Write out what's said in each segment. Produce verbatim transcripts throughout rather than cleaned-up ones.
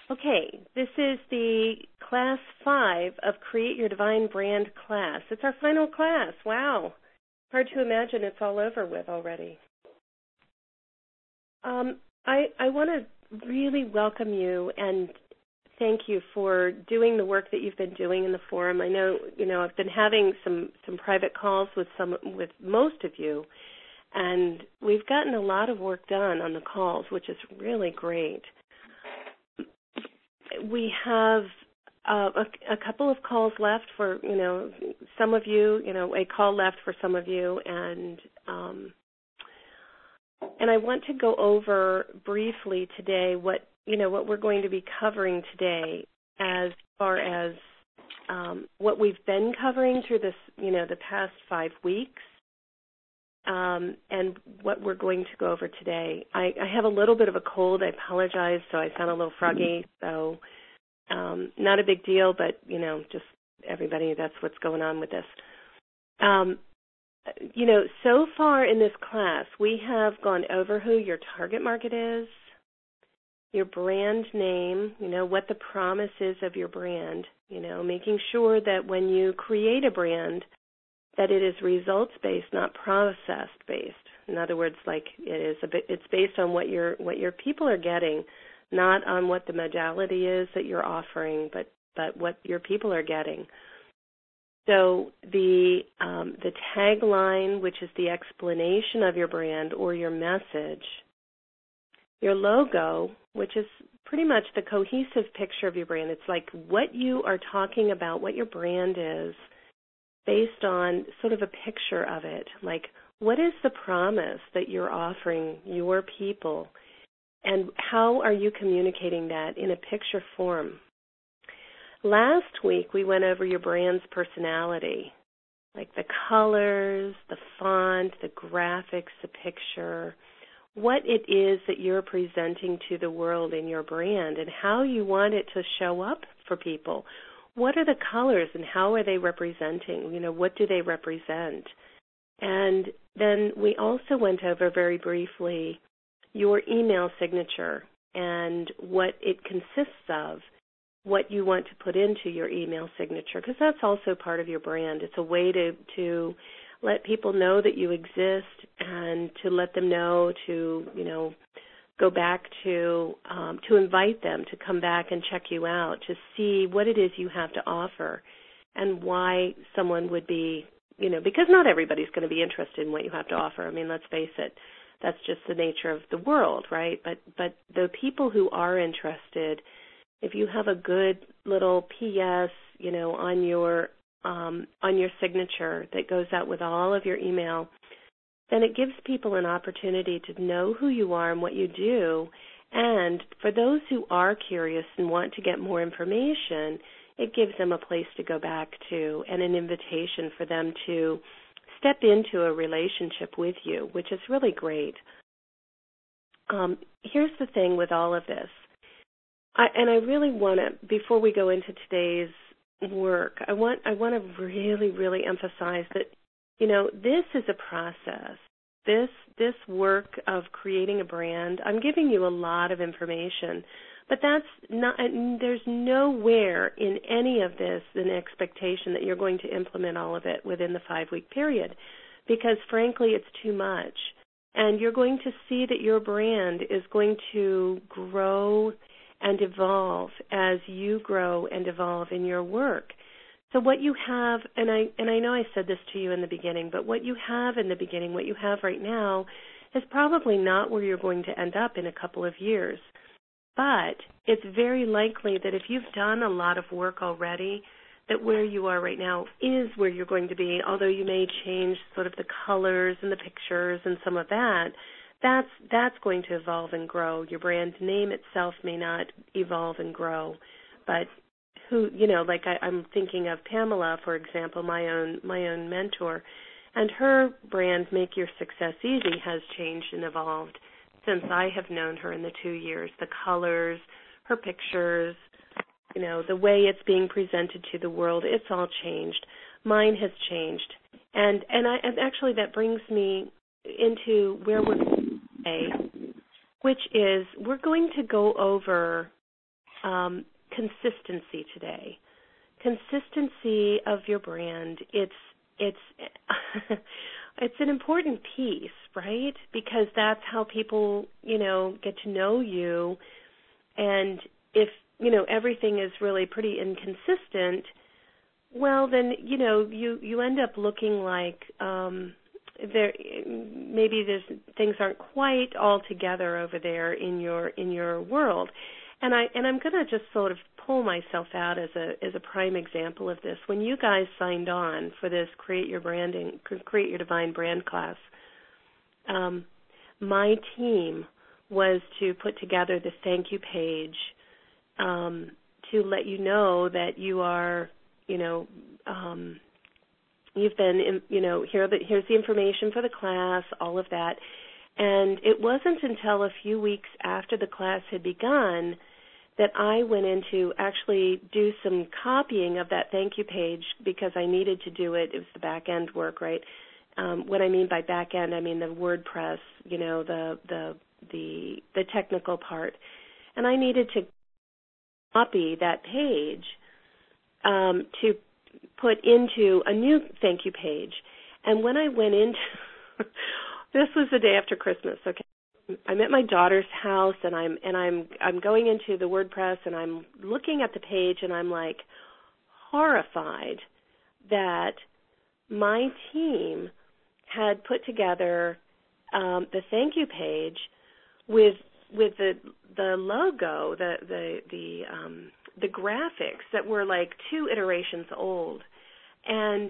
Okay, this is the class five of Create Your Divine Brand class. It's our final class. Wow. Hard to imagine it's all over with already. Um, I, I want to really welcome you and thank you for doing the work that you've been doing in the forum. I know, you know, I've been having some, some private calls with some with most of you, and we've gotten a lot of work done on the calls, which is really great. We have uh, a, a couple of calls left for, you know, some of you, you know, a call left for some of you, and um, and I want to go over briefly today what, you know, what we're going to be covering today as far as um, what we've been covering through this, you know, the past five weeks. Um, and what we're going to go over today. I, I have a little bit of a cold. I apologize, so I sound a little froggy. So um, not a big deal, but, you know, just everybody, that's what's going on with this. Um, you know, so far in this class, we have gone over who your target market is, your brand name, you know, what the promise is of your brand, you know, making sure that when you create a brand, that it is results-based, not process-based. In other words, like it is a bit, it's based on what your what your people are getting, not on what the modality is that you're offering, but but what your people are getting. So the um, the tagline, which is the explanation of your brand or your message, your logo, which is pretty much the cohesive picture of your brand. It's like what you are talking about, what your brand is, based on sort of a picture of it, like what is the promise that you're offering your people, and how are you communicating that in a picture form? Last week we went over your brand's personality, like the colors, the font, the graphics, the picture, what it is that you're presenting to the world in your brand and how you want it to show up for people. What are the colors and how are they representing? You know, what do they represent? And then we also went over very briefly your email signature and what it consists of, what you want to put into your email signature, because that's also part of your brand. It's a way to, to let people know that you exist and to let them know to, you know, go back to, um, to invite them to come back and check you out, to see what it is you have to offer and why someone would be, you know, because not everybody's going to be interested in what you have to offer. I mean, let's face it, that's just the nature of the world, right? But, but the people who are interested, if you have a good little P S, you know, on your, um, on your signature that goes out with all of your email, then it gives people an opportunity to know who you are and what you do. And for those who are curious and want to get more information, it gives them a place to go back to and an invitation for them to step into a relationship with you, which is really great. Um, here's the thing with all of this. I, and I really want to, before we go into today's work, I want I want to really, really emphasize that, you know, this is a process. This this work of creating a brand, I'm giving you a lot of information, but that's not, there's nowhere in any of this an expectation that you're going to implement all of it within the five-week period, because frankly, it's too much. And you're going to see that your brand is going to grow and evolve as you grow and evolve in your work. So what you have, and I and I know I said this to you in the beginning, but what you have in the beginning, what you have right now, is probably not where you're going to end up in a couple of years. But it's very likely that if you've done a lot of work already, that where you are right now is where you're going to be, although you may change sort of the colors and the pictures and some of that, that's that's going to evolve and grow. Your brand name itself may not evolve and grow, but who, you know, like I, I'm thinking of Pamela, for example, my own my own mentor, and her brand, Make Your Success Easy, has changed and evolved since I have known her in the two years. The colors, her pictures, you know, the way it's being presented to the world, it's all changed. Mine has changed. And and, I, and actually that brings me into where we're going today, which is we're going to go over um, consistency today. Consistency of your brand. It's it's it's an important piece, right? Because that's how people, you know, get to know you. And if, you know, everything is really pretty inconsistent, well, then, you know, you, you end up looking like um, there maybe there's things aren't quite all together over there in your in your world. And I and I'm going to just sort of pull myself out as a as a prime example of this. When you guys signed on for this Create Your Branding, Create Your Divine Brand class, um, my team was to put together the thank you page um, to let you know that you are, you know, um, you've been, in, you know, here the, here's the information for the class, all of that. And it wasn't until a few weeks after the class had begun that I went in to actually do some copying of that thank you page because I needed to do it. It was the back end work, right? Um, what I mean by back end, I mean the WordPress, you know, the the the the technical part. And I needed to copy that page um, to put into a new thank you page. And when I went into this was the day after Christmas, okay. I'm at my daughter's house and I'm and I'm I'm going into the WordPress and I'm looking at the page and I'm like horrified that my team had put together um, the thank you page with with the the logo, the the the um, the graphics that were like two iterations old, and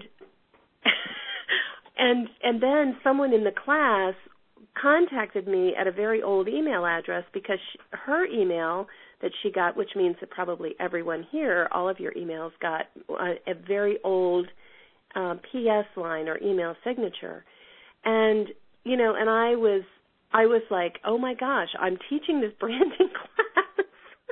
and and then someone in the class contacted me at a very old email address because she, her email that she got, which means that probably everyone here, all of your emails got a, a very old um, P S line or email signature, and you know, and I was I was like, oh my gosh, I'm teaching this branding class,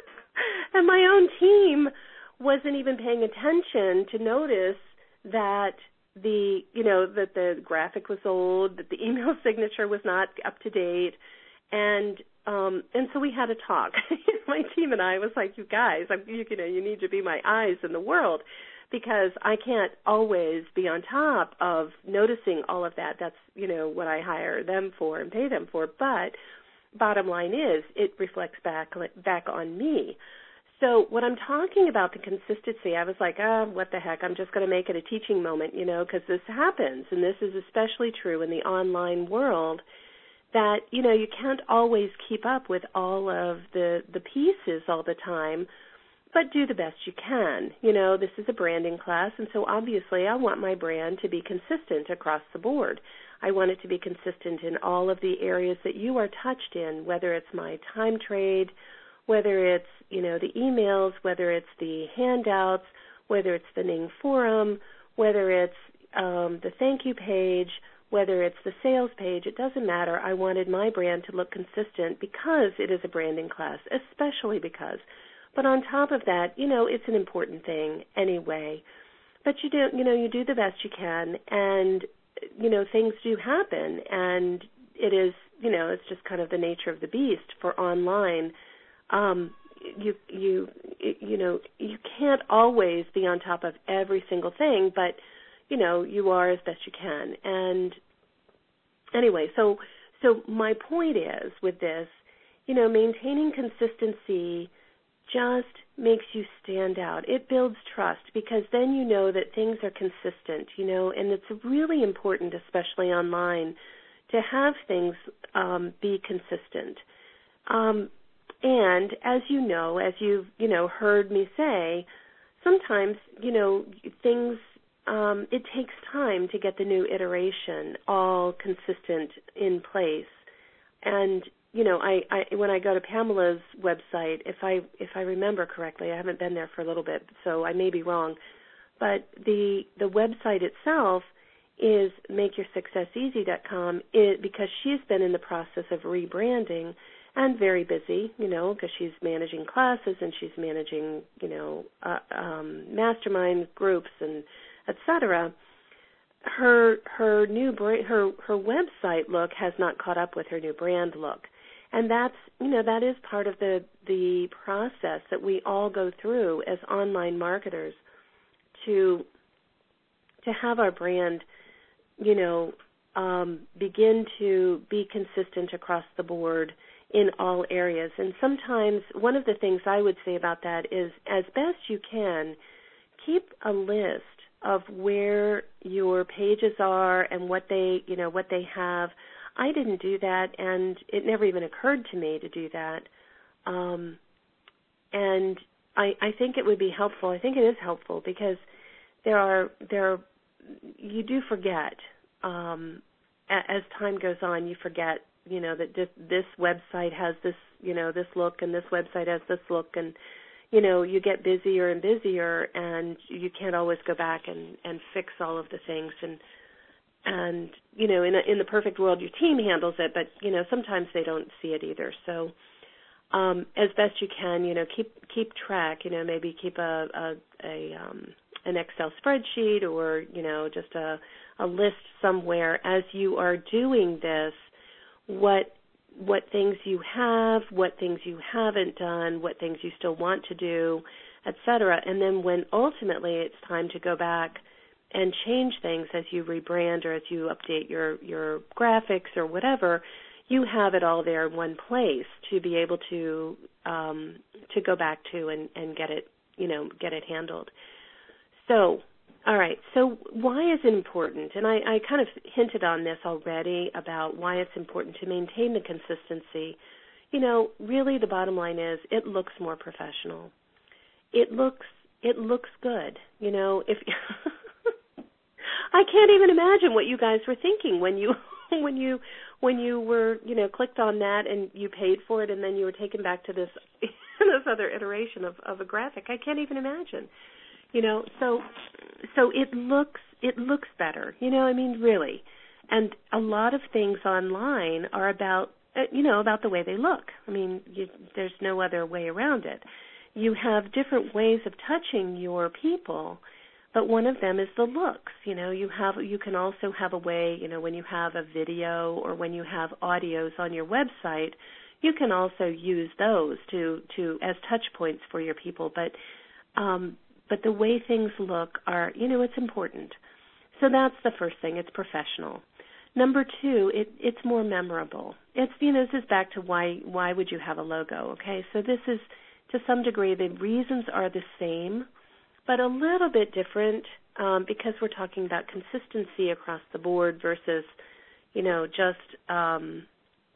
and my own team wasn't even paying attention to notice that the, you know, that the graphic was old, that the email signature was not up to date, and um, and so we had a talk. My team and I was like, you guys, I'm, you, you know, you need to be my eyes in the world because I can't always be on top of noticing all of that. That's, you know, what I hire them for and pay them for. But bottom line is, it reflects back back on me. So when I'm talking about the consistency, I was like, ah, oh, what the heck, I'm just going to make it a teaching moment, you know, because this happens, and this is especially true in the online world, that, you know, you can't always keep up with all of the, the pieces all the time, but do the best you can. You know, this is a branding class, and so obviously I want my brand to be consistent across the board. I want it to be consistent in all of the areas that you are touched in, whether it's my time trade, whether it's, you know, the emails, whether it's the handouts, whether it's the Ning forum, whether it's um, the thank you page, whether it's the sales page, it doesn't matter. I wanted my brand to look consistent because it is a branding class, especially because. But on top of that, you know, it's an important thing anyway. But you do, you know, you do the best you can, and, you know, things do happen, and it is, you know, it's just kind of the nature of the beast for online. Um, you you you know, you can't always be on top of every single thing, but you know, you are as best you can. And anyway, so so my point is with this, you know, maintaining consistency just makes you stand out. It builds trust because then you know that things are consistent, you know, and it's really important, especially online, to have things um, be consistent. Um, And as you know, as you've, you know, heard me say, sometimes, you know, things, um, it takes time to get the new iteration all consistent in place. And, you know, I, I when I go to Pamela's website, if I if I remember correctly, I haven't been there for a little bit, so I may be wrong, but the the website itself is make your success easy dot com it, because she's been in the process of rebranding and very busy, you know, because she's managing classes and she's managing, you know, uh, um, mastermind groups and et cetera. Her her new brand, her her website look has not caught up with her new brand look, And that's, you know, that is part of the, the process that we all go through as online marketers to to have our brand, you know, um, begin to be consistent across the board in all areas. And sometimes one of the things I would say about that is, as best you can, keep a list of where your pages are and what they, you know, what they have. I didn't do that, and it never even occurred to me to do that. Um, and I, I think it would be helpful. I think it is helpful because there are there are, you do forget um, as time goes on. You forget, you know, that this, this website has this, you know, this look, and this website has this look, and you know, you get busier and busier, and you can't always go back and, and fix all of the things. And and you know, in a, in the perfect world, your team handles it, but you know, sometimes they don't see it either. So um, as best you can, you know, keep keep track. You know, maybe keep a a, a um, an Excel spreadsheet, or you know, just a a list somewhere as you are doing this. What what things you have, what things you haven't done, what things you still want to do, et cetera. And then when ultimately it's time to go back and change things as you rebrand or as you update your, your graphics or whatever, you have it all there in one place to be able to um, to go back to and, and get it, you know, get it handled. So, all right, so why is it important? And I, I kind of hinted on this already about why it's important to maintain the consistency. You know, really the bottom line is it looks more professional. It looks it looks good. You know, if I can't even imagine what you guys were thinking when you when you when you were, you know, clicked on that and you paid for it, and then you were taken back to this this other iteration of, of a graphic. I can't even imagine. You know, so so it looks it looks better. You know, I mean, really. And a lot of things online are about, uh, you know, about the way they look. I mean, you, there's no other way around it. You have different ways of touching your people, but one of them is the looks. You know, you have you can also have a way, you know, when you have a video or when you have audios on your website, you can also use those to to as touch points for your people. But um, But the way things look are, you know, it's important. So that's the first thing. It's professional. Number two, it, it's more memorable. It's, you know, this is back to why why would you have a logo, okay? So this is, to some degree, the reasons are the same, but a little bit different um, because we're talking about consistency across the board versus, you know, just um,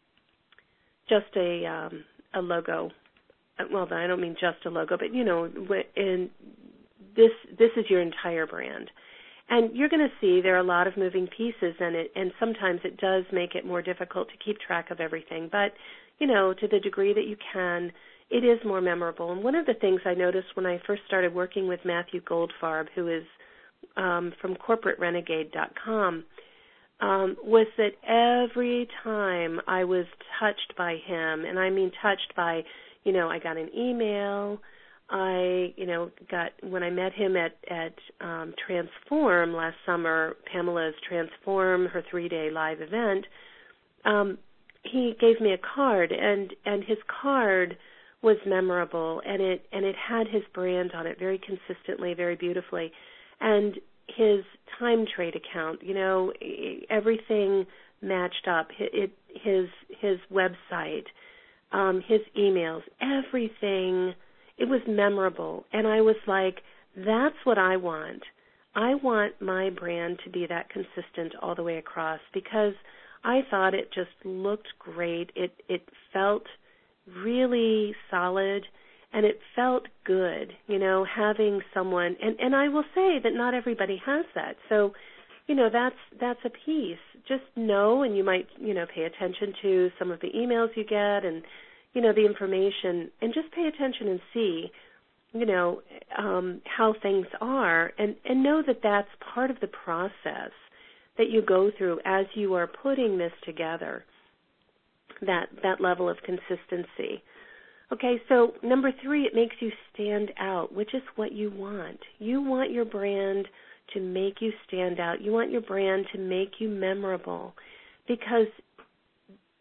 just a um, a logo. Well, I don't mean just a logo, but, you know, in This this is your entire brand. And you're going to see there are a lot of moving pieces in it, and sometimes it does make it more difficult to keep track of everything. But, you know, to the degree that you can, it is more memorable. And one of the things I noticed when I first started working with Matthew Goldfarb, who is um, from corporate renegade dot com, um, was that every time I was touched by him, and I mean touched by, you know, I got an email, I, you know, got, when I met him at, at um, Transform last summer, Pamela's Transform, her three-day live event, um, he gave me a card, and, and his card was memorable, and it and it had his brand on it very consistently, very beautifully, and his time trade account, you know, everything matched up, it, his, his website, um, his emails, everything. It was memorable, and I was like, that's what I want. I want my brand to be that consistent all the way across because I thought it just looked great. It it felt really solid, and it felt good, you know, having someone, and, and I will say that not everybody has that. So, you know, that's that's a piece. Just know, and you might, you know, pay attention to some of the emails you get and, you know, the information, and just pay attention and see, you know, um, how things are, and, and know that that's part of the process that you go through as you are putting this together, that, that level of consistency. Okay, so number three, it makes you stand out, which is what you want. You want your brand to make you stand out. You want your brand to make you memorable because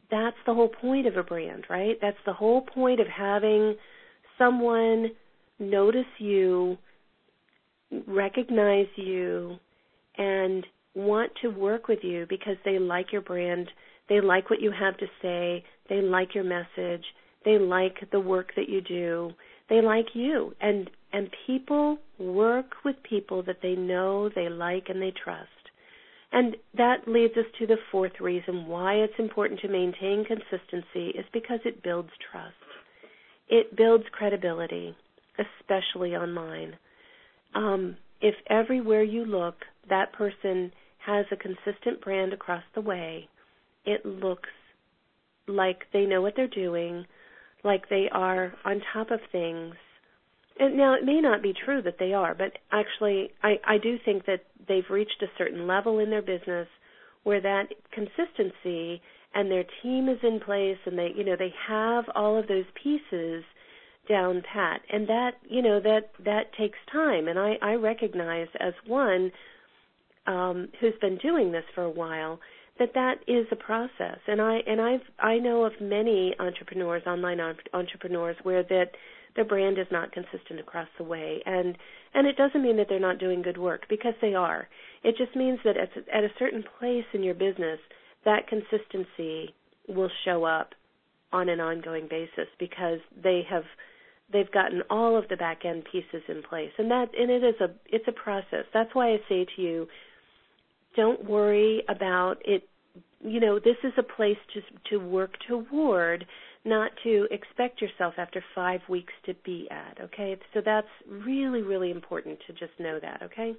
that's the whole point of a brand, right? That's the whole point of having someone notice you, recognize you, and want to work with you because they like your brand, they like what you have to say, they like your message, they like the work that you do, they like you. And and people work with people that they know, they like, and they trust. And that leads us to the fourth reason why it's important to maintain consistency is because it builds trust. It builds credibility, especially online. Um, if everywhere you look, that person has a consistent brand across the way, it looks like they know what they're doing, like they are on top of things. And now, it may not be true that they are, but actually, I, I do think that they've reached a certain level in their business where that consistency and their team is in place, and they, you know, they have all of those pieces down pat, and that, you know, that that takes time. And I, I recognize as one um, who's been doing this for a while that that is a process. And I and I've I know of many entrepreneurs, online entrepreneurs, where that their brand is not consistent across the way, and and it doesn't mean that they're not doing good work, because they are. It just means that at, at a certain place in your business, that consistency will show up on an ongoing basis because they have they've gotten all of the back end pieces in place, and that and it is a it's a process. That's why I say to you, don't worry about it. You know, this is a place to to work toward, not to expect yourself after five weeks to be at, okay? So that's really, really important to just know that, okay?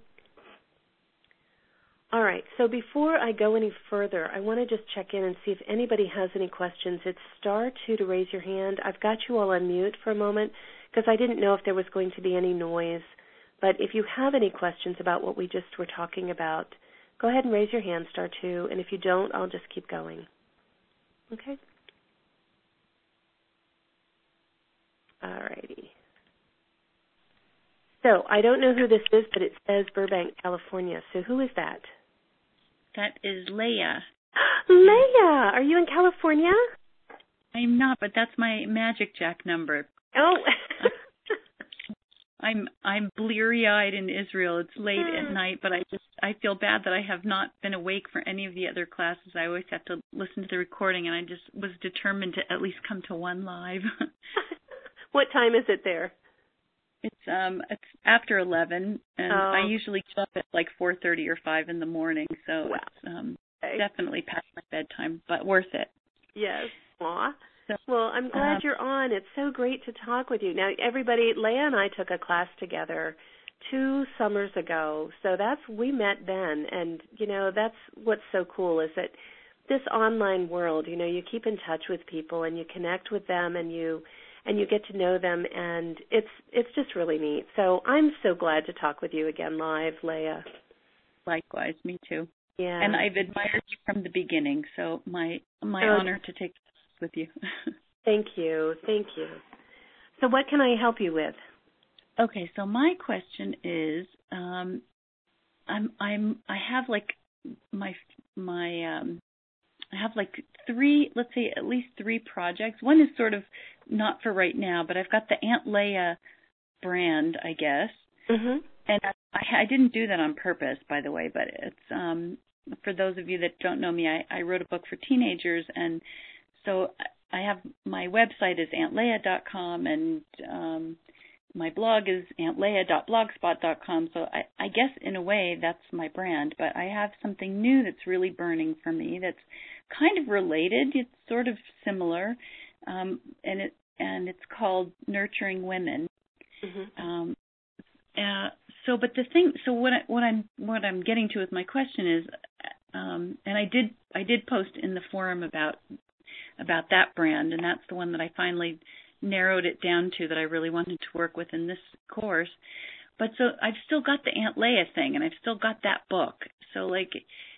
All right, so before I go any further, I want to just check in and see if anybody has any questions. It's star two to raise your hand. I've got you all on mute for a moment because I didn't know if there was going to be any noise. But if you have any questions about what we just were talking about, go ahead and raise your hand, star two, and if you don't, I'll just keep going. Okay? All righty. So I don't know who this is, but it says Burbank, California. So who is that? That is Leah. Leah, are you in California? I'm not, but that's my Magic Jack number. Oh. I'm I'm bleary-eyed in Israel. It's late at night, but I just I feel bad that I have not been awake for any of the other classes. I always have to listen to the recording, and I just was determined to at least come to one live. What time is it there? It's um it's after eleven, and oh. I usually get up at like four thirty or five in the morning, so wow. it's um okay. definitely past my bedtime, but worth it. Yes. Aw. So, well, I'm glad uh, you're on. It's so great to talk with you. Now, everybody, Leah and I took a class together two summers ago, so that's we met then, and you know that's what's so cool is that this online world, you know, you keep in touch with people and you connect with them, and you. and you get to know them, and it's it's just really neat. So I'm so glad to talk with you again live, Leah. Likewise, me too. Yeah. And I've admired you from the beginning, so my my oh, honor to take this with you. Thank you, thank you. So what can I help you with? Okay, so my question is, um, I'm I'm I have like my my um. I have like three, let's say at least three projects. One is sort of not for right now, but I've got the Aunt Leah brand, I guess. Mm-hmm. And I, I didn't do that on purpose, by the way, but it's um, for those of you that don't know me, I, I wrote a book for teenagers, and so I have my website is aunt leah dot com, and um, my blog is aunt leah dot blogspot dot com. So I, I guess in a way that's my brand, but I have something new that's really burning for me that's kind of related. It's sort of similar, um, and it and it's called Nurturing Women. Mm-hmm. Um, uh, so, but the thing, so what I, what I'm what I'm getting to with my question is, um, and I did I did post in the forum about about that brand, and that's the one that I finally narrowed it down to that I really wanted to work with in this course. But so I've still got the Aunt Leah thing, and I've still got that book. So like,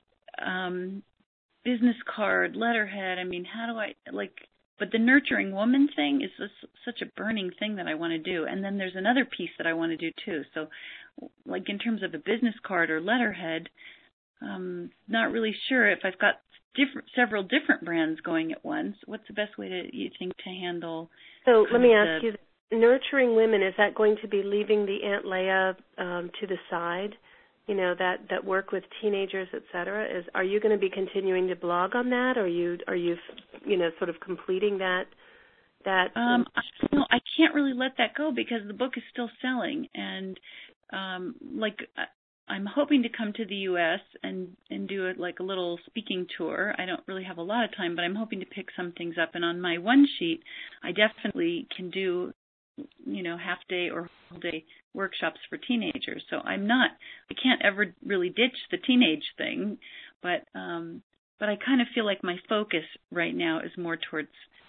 um, business card, letterhead. I mean, how do I like? But the Nurturing Woman thing is just such a burning thing that I want to do. And then there's another piece that I want to do too. So, like in terms of a business card or letterhead, um, not really sure if I've got different, several different brands going at once. What's the best way to you think to handle? So let me ask the, you, nurturing women, is that going to be leaving the Aunt Leah um, to the side? You know, that, that work with teenagers, et cetera. Is are you going to be continuing to blog on that, or are you are you you know sort of completing that that? Um, you know, I can't really let that go because the book is still selling, and um, like I'm hoping to come to the U S and and do it like a little speaking tour. I don't really have a lot of time, but I'm hoping to pick some things up. And on my one sheet, I definitely can do, you know, half day or whole day workshops for teenagers. So I'm not, I can't ever really ditch the teenage thing, but um, but I kind of feel like my focus right now is more towards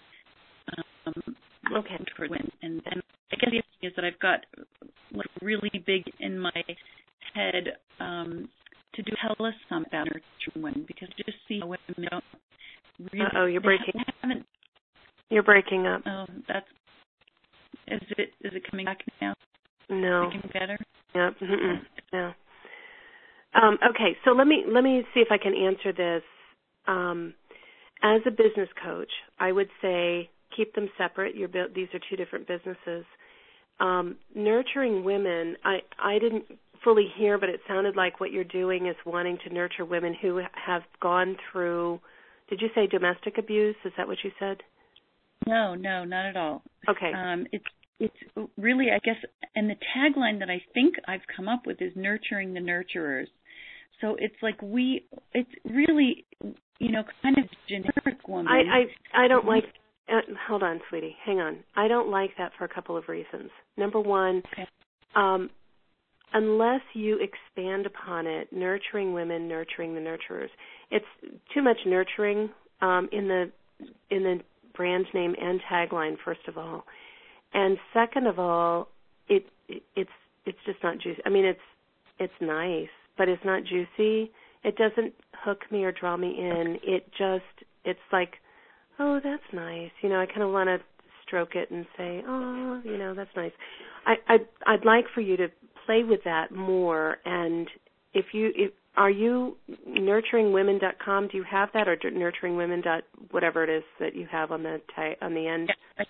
um, okay towards women. And, and I guess the other thing is that I've got like really big in my head um, to do tell us some about nurturing women because just see how women don't really. Oh, you're breaking. Haven't, you're breaking up. Oh, that's. Is it is it coming back now? No. Is it getting better? Yep. Mm-mm. No. Um, okay, so let me let me see if I can answer this. Um, as a business coach, I would say keep them separate. You're, these are two different businesses. Um, nurturing women, I, I didn't fully hear, but it sounded like what you're doing is wanting to nurture women who have gone through, did you say domestic abuse? Is that what you said? No, no, not at all. Okay. Um, it's it's really, I guess, and the tagline that I think I've come up with is nurturing the nurturers. So it's like we, it's really, you know, kind of generic woman. I, I, I don't like, uh, hold on, sweetie, hang on. I don't like that for a couple of reasons. Number one, okay. um, unless you expand upon it, nurturing women, nurturing the nurturers, it's too much nurturing um, in the in the brand name and tagline, first of all. And second of all, it, it it's it's just not juicy. I mean, it's it's nice, but it's not juicy. It doesn't hook me or draw me in. It just, it's like, oh, that's nice. You know, I kind of want to stroke it and say, oh, you know, that's nice. I, I'd, I'd like for you to play with that more. And if you, if, are you nurturing women dot com? Do you have that, or nurturing women dot whatever it is that you have on the t- on the end? Yeah,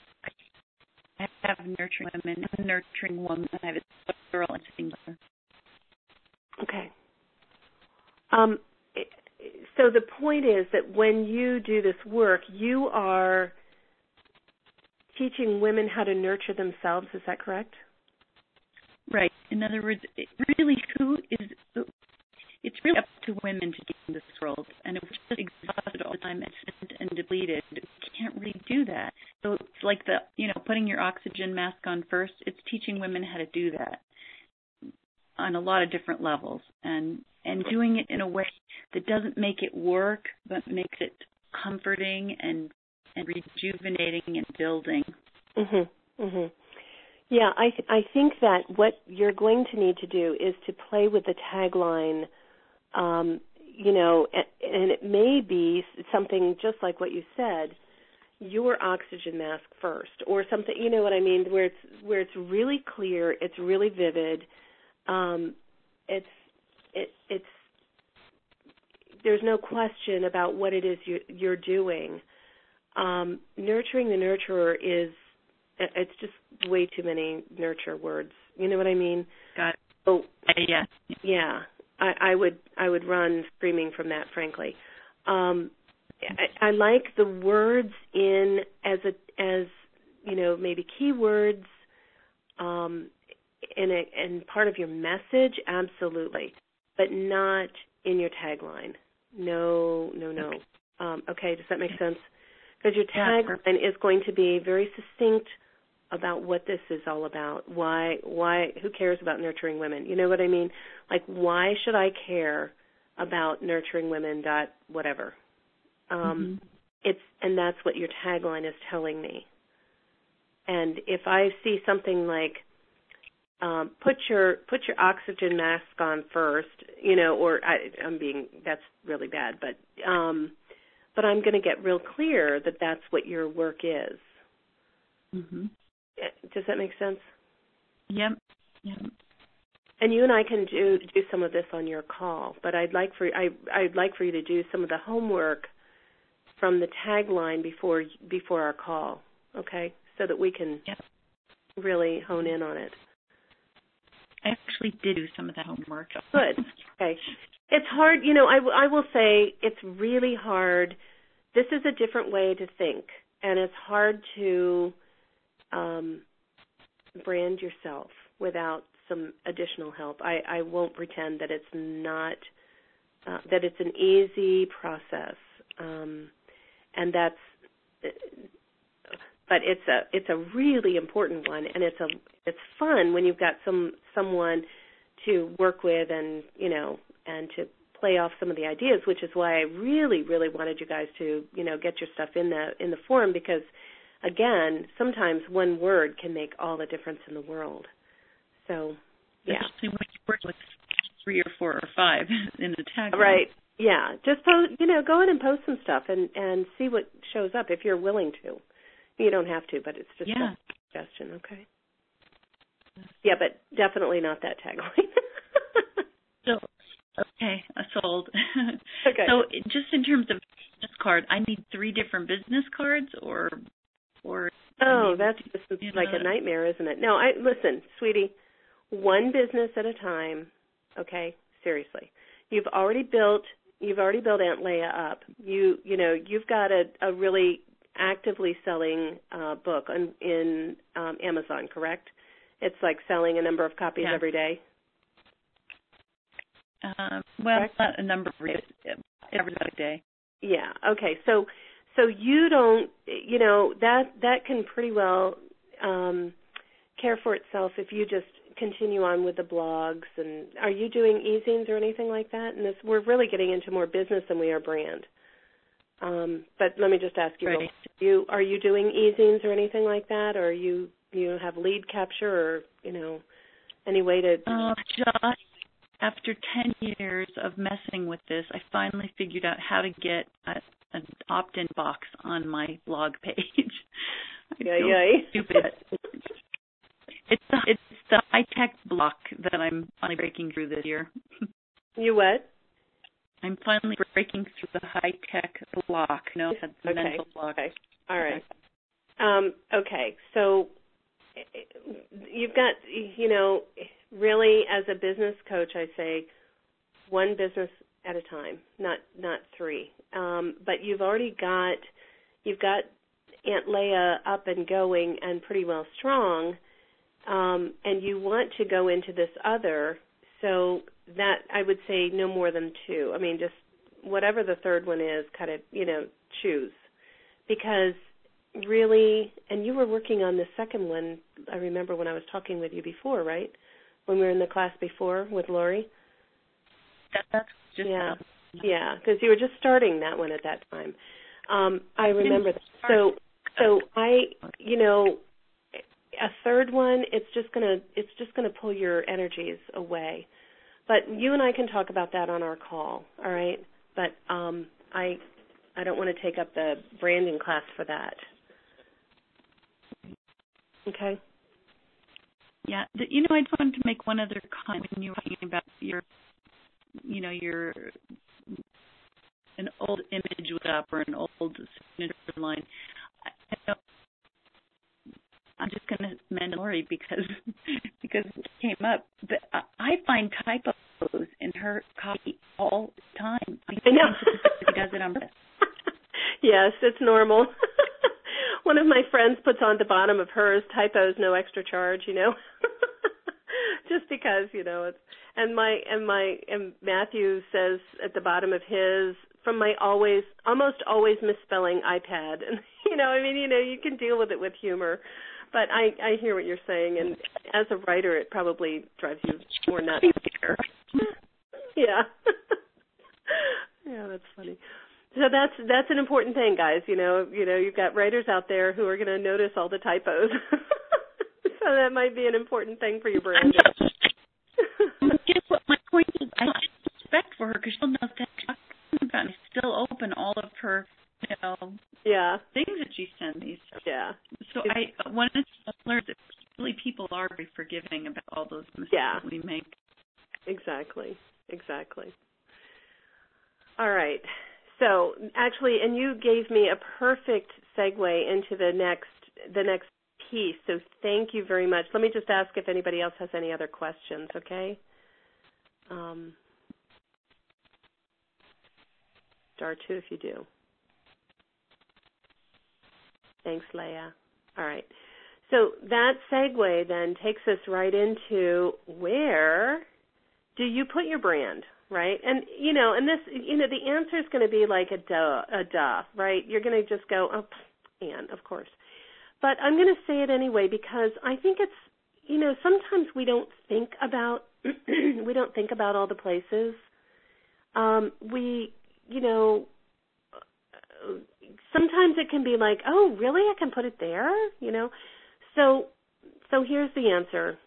I have nurturing women, nurturing women. I have a girl and singular. Okay. Um, so the point is that when you do this work, you are teaching women how to nurture themselves. Is that correct? Right. In other words, it really, who is, it's really up to women to get in this world. And if we're just exhausted all the time and spent and depleted, we can't really do that. So it's like the, you know, putting your oxygen mask on first. It's teaching women how to do that on a lot of different levels, and and doing it in a way that doesn't make it work, but makes it comforting and and rejuvenating and building. Mhm. Mhm. Yeah, I th- I think that what you're going to need to do is to play with the tagline. Um, you know, and, and it may be something just like what you said, your oxygen mask first, or something. You know what I mean? Where it's where it's really clear, it's really vivid. Um, it's it, it's there's no question about what it is you, you're doing. Um, nurturing the nurturer is it's just way too many nurture words. You know what I mean? Got it. So, yeah, yeah. I, I would I would run screaming from that, frankly. Um, I, I like the words in as a as you know maybe keywords. Um, In a, in part of your message, absolutely, but not in your tagline. No, no, no. Okay, um, okay does that make sense? Because your tagline is going to be very succinct about what this is all about. Why, why, who cares about nurturing women? You know what I mean? Like, why should I care about nurturing women dot whatever? Um, mm-hmm. It's, and that's what your tagline is telling me. And if I see something like, Um, put your put your oxygen mask on first, you know, or I, I'm being that's really bad, but um, but I'm going to get real clear that that's what your work is. Mm-hmm. Does that make sense? Yep. Yep. and you and I can do do some of this on your call, but I'd like for I I'd like for you to do some of the homework from the tagline before before our call, okay? So that we can yep. really hone in on it. I actually did do some of that homework. Good. Okay. It's hard, you know, I, w- I will say it's really hard. This is a different way to think, and it's hard to um, brand yourself without some additional help. I, I won't pretend that it's not, uh, that it's an easy process, um, and that's, but it's a it's a really important one, and it's a it's fun when you've got some someone to work with, and you know, and to play off some of the ideas, which is why I really really wanted you guys to you know get your stuff in the in the forum, because again, sometimes one word can make all the difference in the world. So yeah, especially when you work with three or four or five in the tag. Right. Yeah. Just post, you know, go in and post some stuff and and see what shows up if you're willing to. You don't have to, but it's just yeah. a suggestion, okay? Yeah, but definitely not that tagline. so, okay, sold. Okay. So, just in terms of business card, I need three different business cards, or, or. Oh, I mean, that's just like know, a nightmare, isn't it? No, I listen, sweetie. One business at a time. Okay, seriously. You've already built. You've already built Aunt Leia up. You, you know, you've got a, a really actively selling uh, book on, in um, Amazon, correct? It's like selling a number of copies yeah. every day. Um, well, correct? Not a number of days, every day. Yeah. Okay. So, so you don't, you know, that that can pretty well um, care for itself if you just continue on with the blogs. And are you doing e-zines or anything like that? And this, we're really getting into more business than we are brand. Um, but let me just ask you, right. you are you doing e-zines or anything like that, or you you have lead capture, or you know, any way to? Uh, just after ten years of messing with this, I finally figured out how to get a, an opt-in box on my blog page. I yeah, feel yeah. stupid. It's the, it's the high-tech block that I'm finally breaking through this year. You what? I'm finally breaking through the high-tech block. No, it's the okay. mental block. Okay. All right. Um, okay. So you've got, you know, really as a business coach, I say one business at a time, not not three. Um, but you've already got, you've got Aunt Leia up and going and pretty well strong, um, and you want to go into this other. So that I would say no more than two. I mean, just whatever the third one is, kind of, you know, choose. Because really, and you were working on the second one, I remember when I was talking with you before, right? When we were in the class before with Lori? That, that's just Yeah, yeah, because you were just starting that one at that time. Um, I remember that. So, so I, you know, a third one, it's just gonna, it's just gonna pull your energies away. But you and I can talk about that on our call, all right? But um, I, I don't want to take up the branding class for that. Okay. Yeah, the, you know, I just wanted to make one other comment when you were talking about your, you know, your an old image was up or an old signature line. I, I know, I'm just going to mention Lori because because it came up. But I find typos in her copy all the time. I know. She does it on purpose. Yes, it's normal. One of my friends puts on the bottom of hers typos, no extra charge, you know, just because, you know, it's, and my, and my, and Matthew says at the bottom of his, from my always, almost always misspelling iPad. And, you know, I mean, you know, you can deal with it with humor, but I, I hear what you're saying. And as a writer, it probably drives you more nuts. Yeah. Yeah, that's funny. So that's that's an important thing, guys. You know, you know, you've got writers out there who are going to notice all the typos. So that might be an important thing for your branding. Guess what? My point is, I have respect for her because she'll know that she's about and still open all of her, you know, yeah, things that she sends me. Yeah. So I wanted to learn that really people are very forgiving about all those mistakes yeah. we make. Exactly. Exactly. All right. So actually, and you gave me a perfect segue into the next the next piece. So thank you very much. Let me just ask if anybody else has any other questions. Okay. Um, star two if you do. Thanks, Leah. All right. So that segue then takes us right into where do you put your brand, right? And, you know, and this, you know, the answer is going to be like a duh, a duh, right? You're going to just go, oh, and, of course. But I'm going to say it anyway because I think it's, you know, sometimes we don't think about, we don't think about all the places. Um, we, you know, sometimes it can be like, oh, really? I can put it there, you know? So, so here's the answer.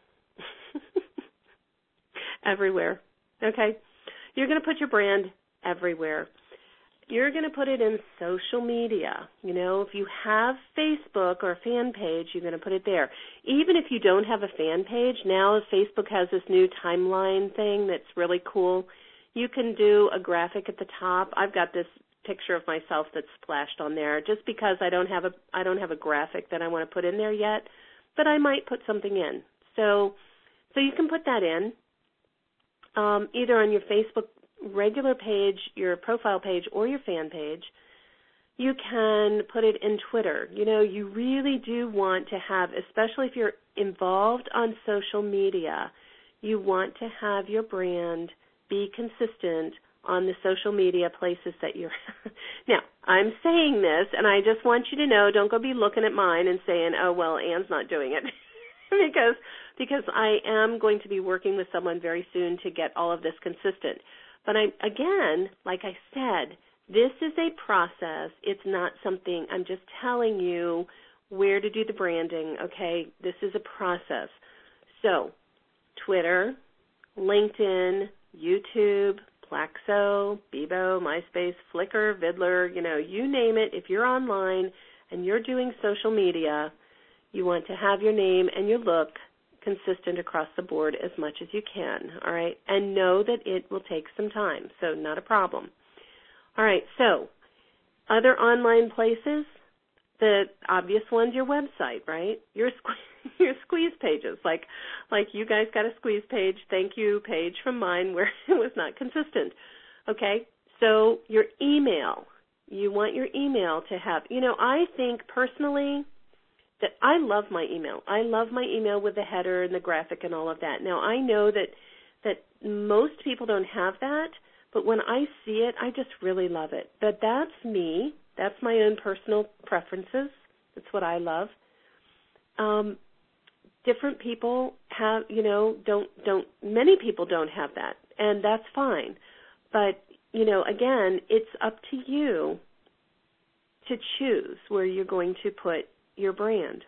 Everywhere, okay? You're going to put your brand everywhere. You're going to put it in social media. You know, if you have Facebook or a fan page, you're going to put it there. Even if you don't have a fan page, now Facebook has this new timeline thing that's really cool. You can do a graphic at the top. I've got this picture of myself that's splashed on there just because I don't have a I don't have a graphic that I want to put in there yet, but I might put something in. So so you can put that in. Um, either on your Facebook regular page, your profile page, or your fan page. You can put it in Twitter. You know, you really do want to have, especially if you're involved on social media, you want to have your brand be consistent on the social media places that you're. Now, I'm saying this, and I just want you to know, don't go be looking at mine and saying, oh, well, Anne's not doing it. because because I am going to be working with someone very soon to get all of this consistent. But I, again, like I said, this is a process. It's not something, I'm just telling you where to do the branding, okay? This is a process. So, Twitter, LinkedIn, YouTube, Plaxo, Bebo, MySpace, Flickr, Vidler, you know, you name it. If you're online and you're doing social media, you want to have your name and your look consistent across the board as much as you can, all right? And know that it will take some time, so not a problem. All right, so other online places, the obvious one's your website, right? Your your squeeze pages, like like you guys got a squeeze page, thank you page from mine where it was not consistent. Okay, so your email, you want your email to have, you know, I think personally that I love my email. I love my email with the header and the graphic and all of that. Now, I know that that most people don't have that, but when I see it, I just really love it. But that's me. That's my own personal preferences. That's what I love. Um, different people have, you know, don't, don't, many people don't have that, and that's fine. But, you know, again, it's up to you to choose where you're going to put your brand.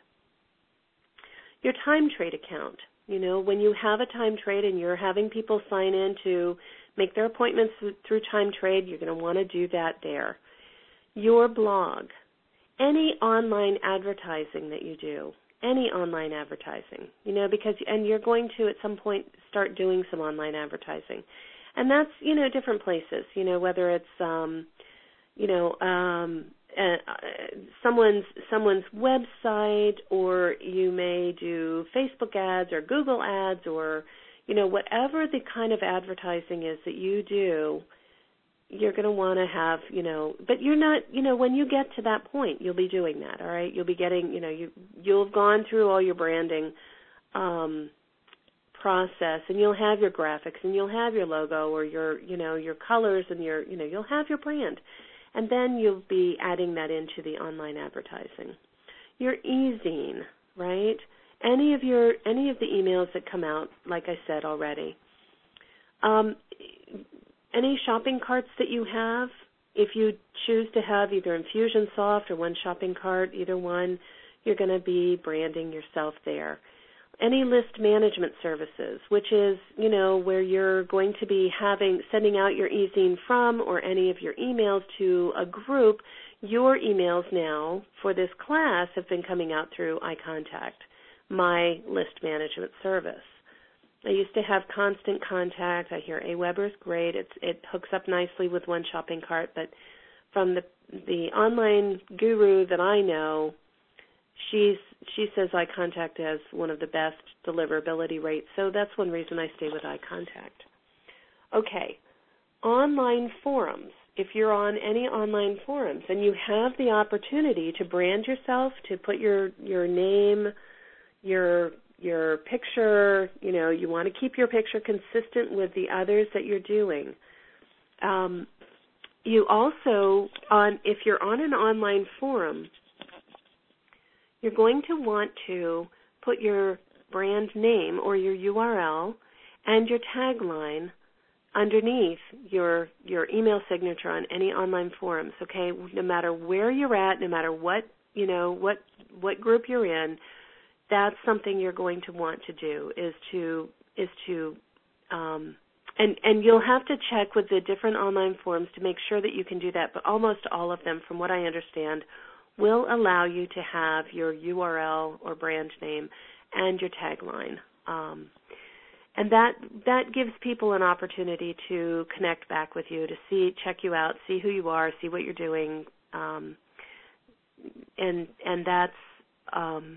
Your time trade account, you know, when you have a time trade and you're having people sign in to make their appointments through time trade, you're going to want to do that there. Your blog, any online advertising that you do, any online advertising, you know, because, and you're going to at some point start doing some online advertising. And that's, you know, different places, you know, whether it's, um, you know, um, Uh, someone's someone's website, or you may do Facebook ads or Google ads, or, you know, whatever the kind of advertising is that you do, you're going to want to have, you know, but you're not, you know, when you get to that point, you'll be doing that, all right? You'll be getting, you know, you, you'll have gone through all your branding um, process, and you'll have your graphics, and you'll have your logo, or your, you know, your colors, and your, you know, you'll have your brand. And then you'll be adding that into the online advertising. Your e-zine, right? Any of your any of the emails that come out, like I said already. Um, any shopping carts that you have, if you choose to have either Infusionsoft or One Shopping Cart, either one, you're going to be branding yourself there. Any list management services, which is, you know, where you're going to be having, sending out your e-zine from, or any of your emails to a group. Your emails now for this class have been coming out through iContact, my list management service. I used to have Constant Contact. I hear Aweber is great. It's it hooks up nicely with one shopping cart, but from the the online guru that I know, she's she says iContact has one of the best deliverability rates. So that's one reason I stay with iContact. Okay, online forums. If you're on any online forums and you have the opportunity to brand yourself, to put your your name, your your picture, you know, you want to keep your picture consistent with the others that you're doing. Um, you also, on if you're on an online forum, you're going to want to put your brand name or your U R L and your tagline underneath your your email signature on any online forums. Okay, no matter where you're at, no matter what you know what what group you're in. That's something you're going to want to do is to is to um, and and you'll have to check with the different online forums to make sure that you can do that. But almost all of them, from what I understand, will allow you to have your U R L or brand name and your tagline, um, and that that gives people an opportunity to connect back with you, to see, check you out, see who you are, see what you're doing, um, and and that's. Um,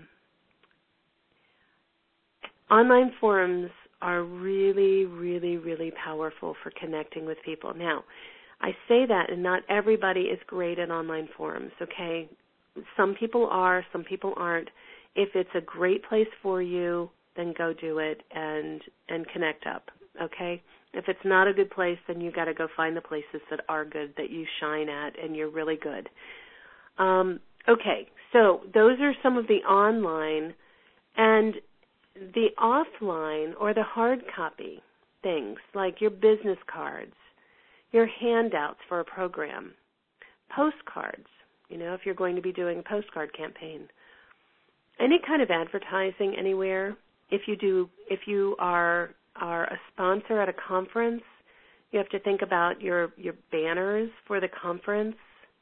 Online forums are really, really, really powerful for connecting with people. Now, I say that, and not everybody is great at online forums, okay? Some people are, some people aren't. If it's a great place for you, then go do it and and connect up, okay? If it's not a good place, then you got to go find the places that are good, that you shine at, and you're really good. Um, okay, so those are some of the online, and the offline or the hard copy things like your business cards, your handouts for a program, postcards, you know, if you're going to be doing a postcard campaign, any kind of advertising anywhere. If you do, if you are are a sponsor at a conference, you have to think about your, your banners for the conference.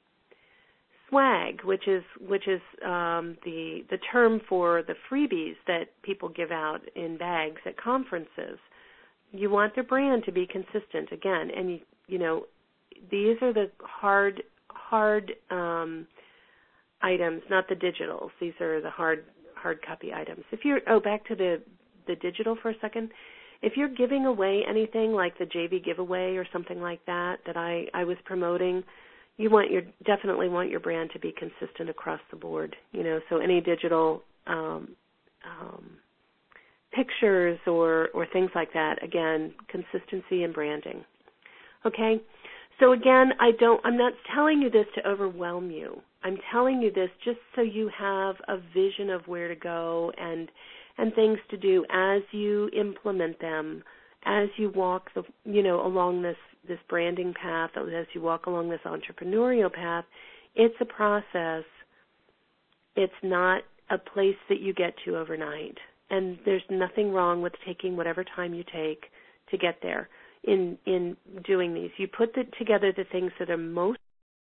Swag, which is which is um, the the term for the freebies that people give out in bags at conferences. You want their brand to be consistent again, and you you know these are the hard hard um, items, not the digitals. These are the hard hard copy items. If you're oh back to the the digital for a second. If you're giving away anything like the J V giveaway or something like that that I, I was promoting. You want your definitely want your brand to be consistent across the board, you know. So any digital um, um, pictures or or things like that, again, consistency and branding. Okay. So again, I don't. I'm not telling you this to overwhelm you. I'm telling you this just so you have a vision of where to go and and things to do as you implement them, as you walk the you know along this. this branding path, as you walk along this entrepreneurial path. It's a process. It's not a place that you get to overnight. And there's nothing wrong with taking whatever time you take to get there in in doing these. You put the, together the things that are most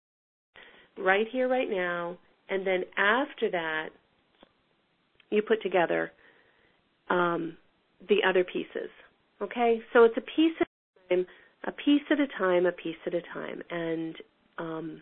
right here, right now, and then after that, you put together um, the other pieces. Okay? So it's a piece at a time, a piece at a time, a piece at a time. And, um,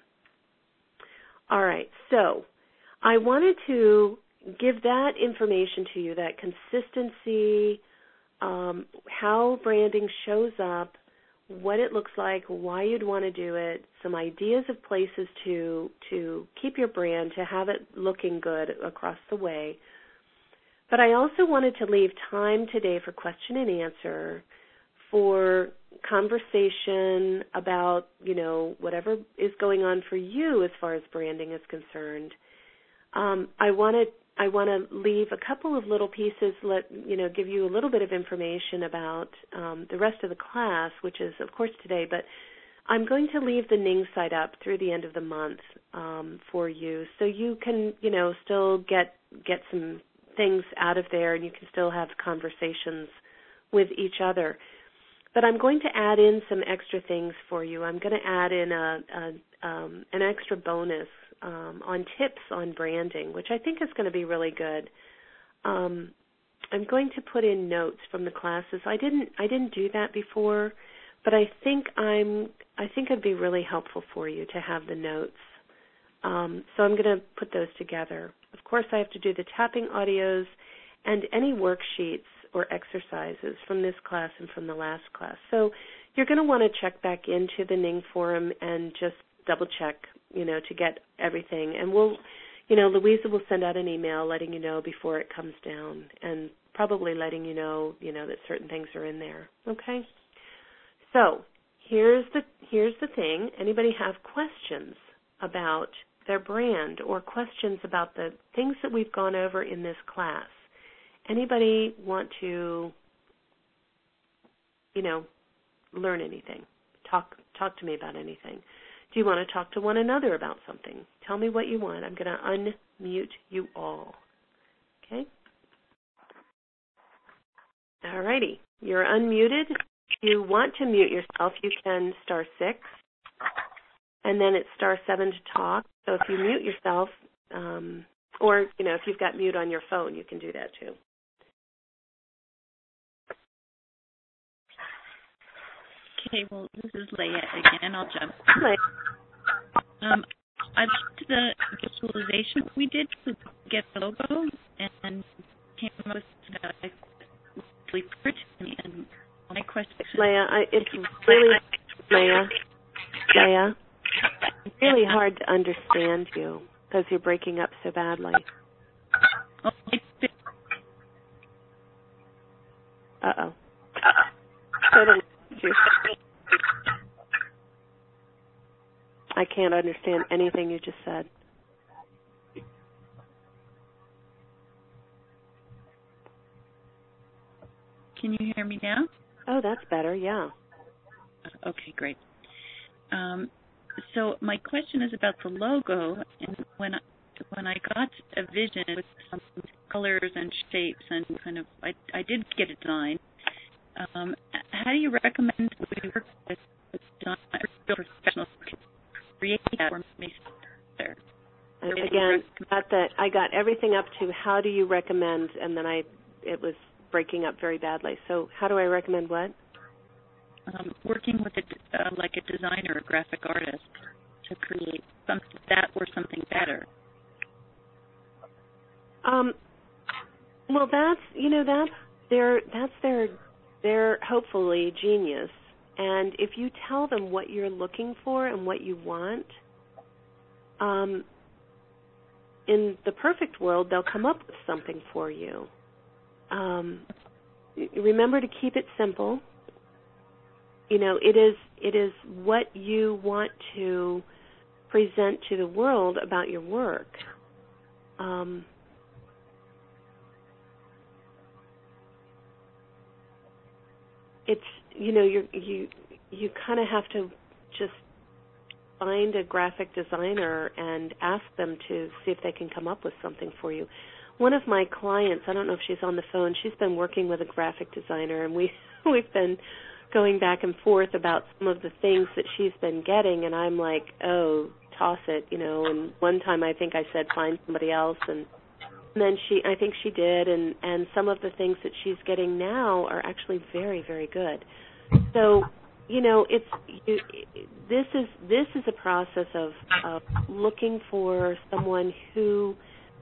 all right, so I wanted to give that information to you, that consistency, um, how branding shows up, what it looks like, why you'd want to do it, some ideas of places to to keep your brand, to have it looking good across the way. But I also wanted to leave time today for question and answer, for conversation about, you know, whatever is going on for you as far as branding is concerned. Um, I want to I want to leave a couple of little pieces, let you know, give you a little bit of information about um, the rest of the class, which is, of course, today. But I'm going to leave the Ning site up through the end of the month um, for you, so you can, you know, still get get some things out of there, and you can still have conversations with each other. But I'm going to add in some extra things for you. I'm going to add in a, a um, an extra bonus um, on tips on branding, which I think is going to be really good. Um, I'm going to put in notes from the classes. I didn't I didn't do that before, but I think I'm I think it'd be really helpful for you to have the notes. Um, so I'm going to put those together. Of course, I have to do the tapping audios and any worksheets or exercises from this class and from the last class. So you're going to want to check back into the Ning Forum and just double check, you know, to get everything. And we'll, you know, Louisa will send out an email letting you know before it comes down and probably letting you know, you know, that certain things are in there. Okay? So here's the here's the thing. Anybody have questions about their brand or questions about the things that we've gone over in this class? Anybody want to, you know, learn anything? Talk talk to me about anything. Do you want to talk to one another about something? Tell me what you want. I'm going to unmute you all. Okay? All righty. You're unmuted. If you want to mute yourself, you can star six, and then it's star seven to talk. So if you mute yourself, um, or, you know, if you've got mute on your phone, you can do that too. Okay, well, this is Leah again. I'll jump. Leah. Um, I liked the visualization we did to get the logo and came up with uh, really pretty. And my question is, Leah, I, it's really, Leah, Leah, it's really hard to understand you because you're breaking up so badly. Uh-oh. Totally. I can't understand anything you just said. Can you hear me now? Oh, that's better, yeah. Okay, great. Um, so my question is about the logo, and when I, when I got a vision with some colors and shapes and kind of, I, I did get a design. Um, how do you recommend we work with design professionals to create that or make it better? Again, got that. I got everything up to how do you recommend, and then I it was breaking up very badly. So how do I recommend what? Um, working with a, uh, like a designer, a graphic artist, to create something that or something better. Um. Well, that's you know that's their that's their their hopefully genius. And if you tell them what you're looking for and what you want, um, in the perfect world, they'll come up with something for you. Um, remember to keep it simple. You know, it is it is what you want to present to the world about your work. Um, it's you know you you you kind of have to just find a graphic designer and ask them to see if they can come up with something for you. One of my clients, I don't know if she's on the phone, she's been working with a graphic designer, and we we've been going back and forth about some of the things that she's been getting, and I'm like, oh, toss it, you know. And one time I think I said find somebody else, and, and then she, I think she did, and and some of the things that she's getting now are actually very, very good. So, you know, it's you, this is this is a process of, of looking for someone who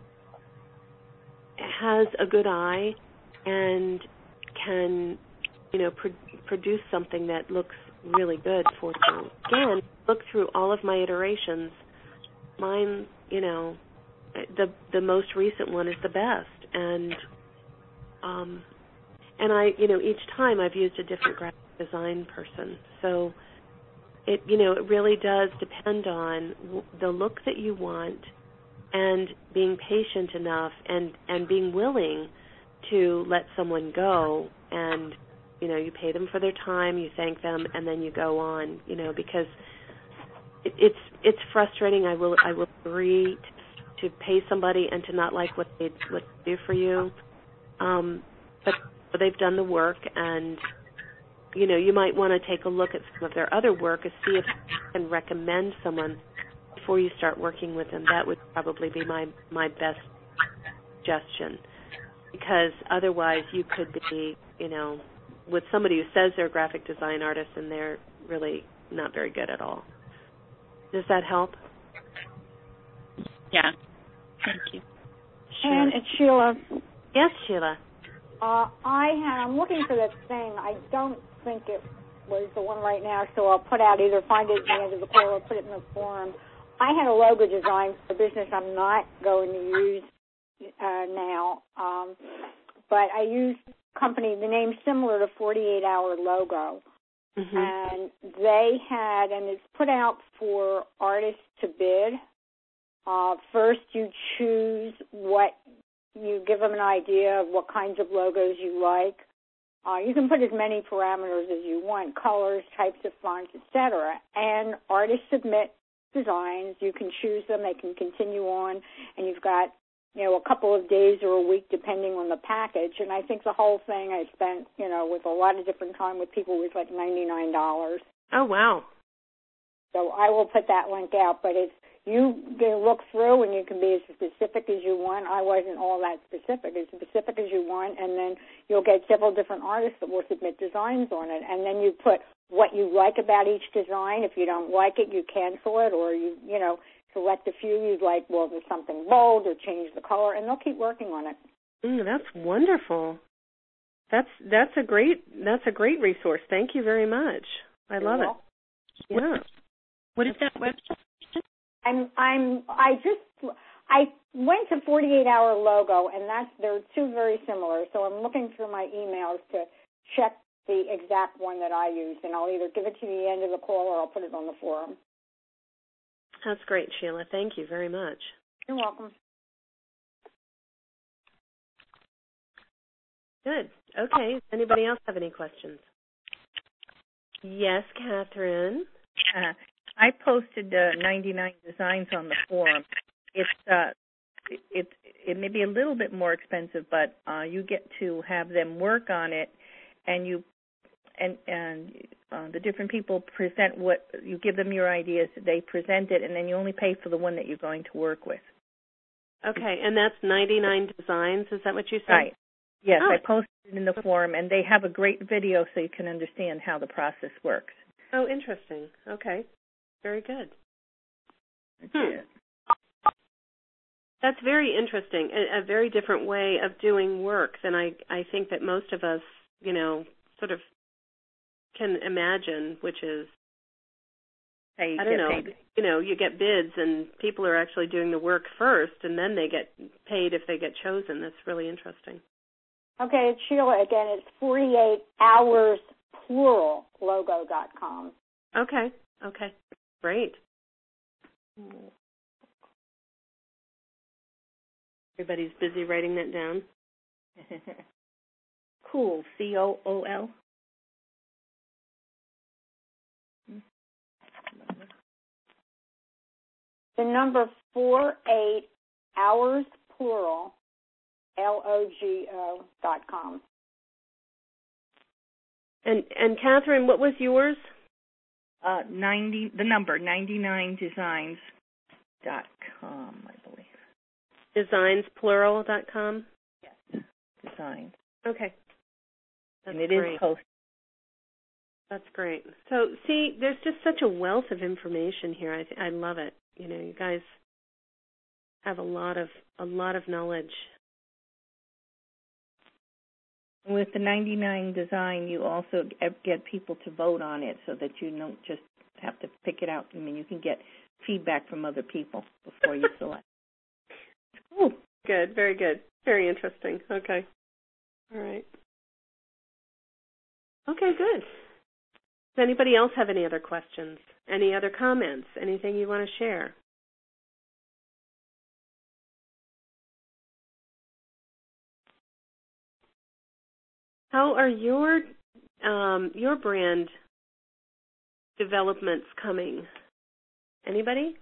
has a good eye and can, you know, pro- produce something that looks really good for you. Again, look through all of my iterations. Mine, you know, the the most recent one is the best, and um, and I, you know, each time I've used a different graphic design person. So it, you know, it really does depend on w- the look that you want, and being patient enough and, and being willing to let someone go, and, you know, you pay them for their time, you thank them, and then you go on, you know, because it, it's it's frustrating. I will I will agree to, to pay somebody and to not like what they what they do for you, um, but they've done the work, and you know, you might want to take a look at some of their other work and see if you can recommend someone before you start working with them. That would probably be my, my best suggestion. because otherwise you could be, you know, with somebody who says they're a graphic design artist and they're really not very good at all. Does that help? Yeah. Thank you. Sure. And it's Sheila. Yes, Sheila. Uh, I have, I'm looking for that thing. I don't think it was the one right now, so I'll put out either find it at the end of the call or put it in the forum. I had a logo design for a business I'm not going to use uh, now, um, but I used company, the name similar to forty-eight hour Logo, mm-hmm. and they had, and it's put out for artists to bid. Uh, first, you choose what, you give them an idea of what kinds of logos you like. Uh, you can put as many parameters as you want, colors, types of fonts, et cetera. And artists submit designs. You can choose them. They can continue on. And you've got, you know, a couple of days or a week depending on the package. And I think the whole thing I spent, you know, with a lot of different time with people was like ninety-nine dollars. Oh, wow. So I will put that link out. But it's, you can look through and you can be as specific as you want. I wasn't all that specific, as specific as you want, and then you'll get several different artists that will submit designs on it. And then you put what you like about each design. If you don't like it, you cancel it, or you, you know, select a few you'd like, well, there's something bold, or change the color, and they'll keep working on it. Mm, that's wonderful. That's that's a great that's a great resource. Thank you very much. I love it. Yeah. What is that website? I'm I'm I just I went to forty-eight hour Logo, and that's they're two very similar. So I'm looking through my emails to check the exact one that I used, and I'll either give it to you at the end of the call or I'll put it on the forum. That's great, Sheila. Thank you very much. You're welcome. Good. Okay. Does anybody else have any questions? Yes, Catherine. Uh, I posted uh, ninety-nine designs on the forum. It's uh, it, it it may be a little bit more expensive, but uh, you get to have them work on it, and you and and uh, the different people present what you give them your ideas. They present it, and then you only pay for the one that you're going to work with. Okay, and that's ninety-nine designs. Is that what you said? Right. Yes, oh. I posted it in the forum, and they have a great video so you can understand how the process works. Oh, interesting. Okay. Very good. Hmm. That's very interesting. A, a very different way of doing work than I, I think that most of us, you know, sort of can imagine, which is, hey, I don't know, paid. you know, you get bids and people are actually doing the work first and then they get paid if they get chosen. That's really interesting. Okay, it's Sheila again. It's forty-eight hours plural logo dot com. Okay, okay. Great. Everybody's busy writing that down. Cool. C O O L. The number four eight hours plural L O G O dot com. And and Catherine, what was yours? Uh, ninety. The number ninety nine designs dot com, I believe. Designs plural dot com. Yes. Designs. Okay. That's and it great. is posted. That's great. So, see, there's just such a wealth of information here. I th- I love it. You know, you guys have a lot of a lot of knowledge. With the ninety-nine design, you also get people to vote on it so that you don't just have to pick it out. I mean, you can get feedback from other people before you select. It's cool. Good. Very good. Very interesting. Okay. All right. Okay, good. Does anybody else have any other questions? Any other comments? Anything you want to share? How are your um, your brand developments coming? Anybody?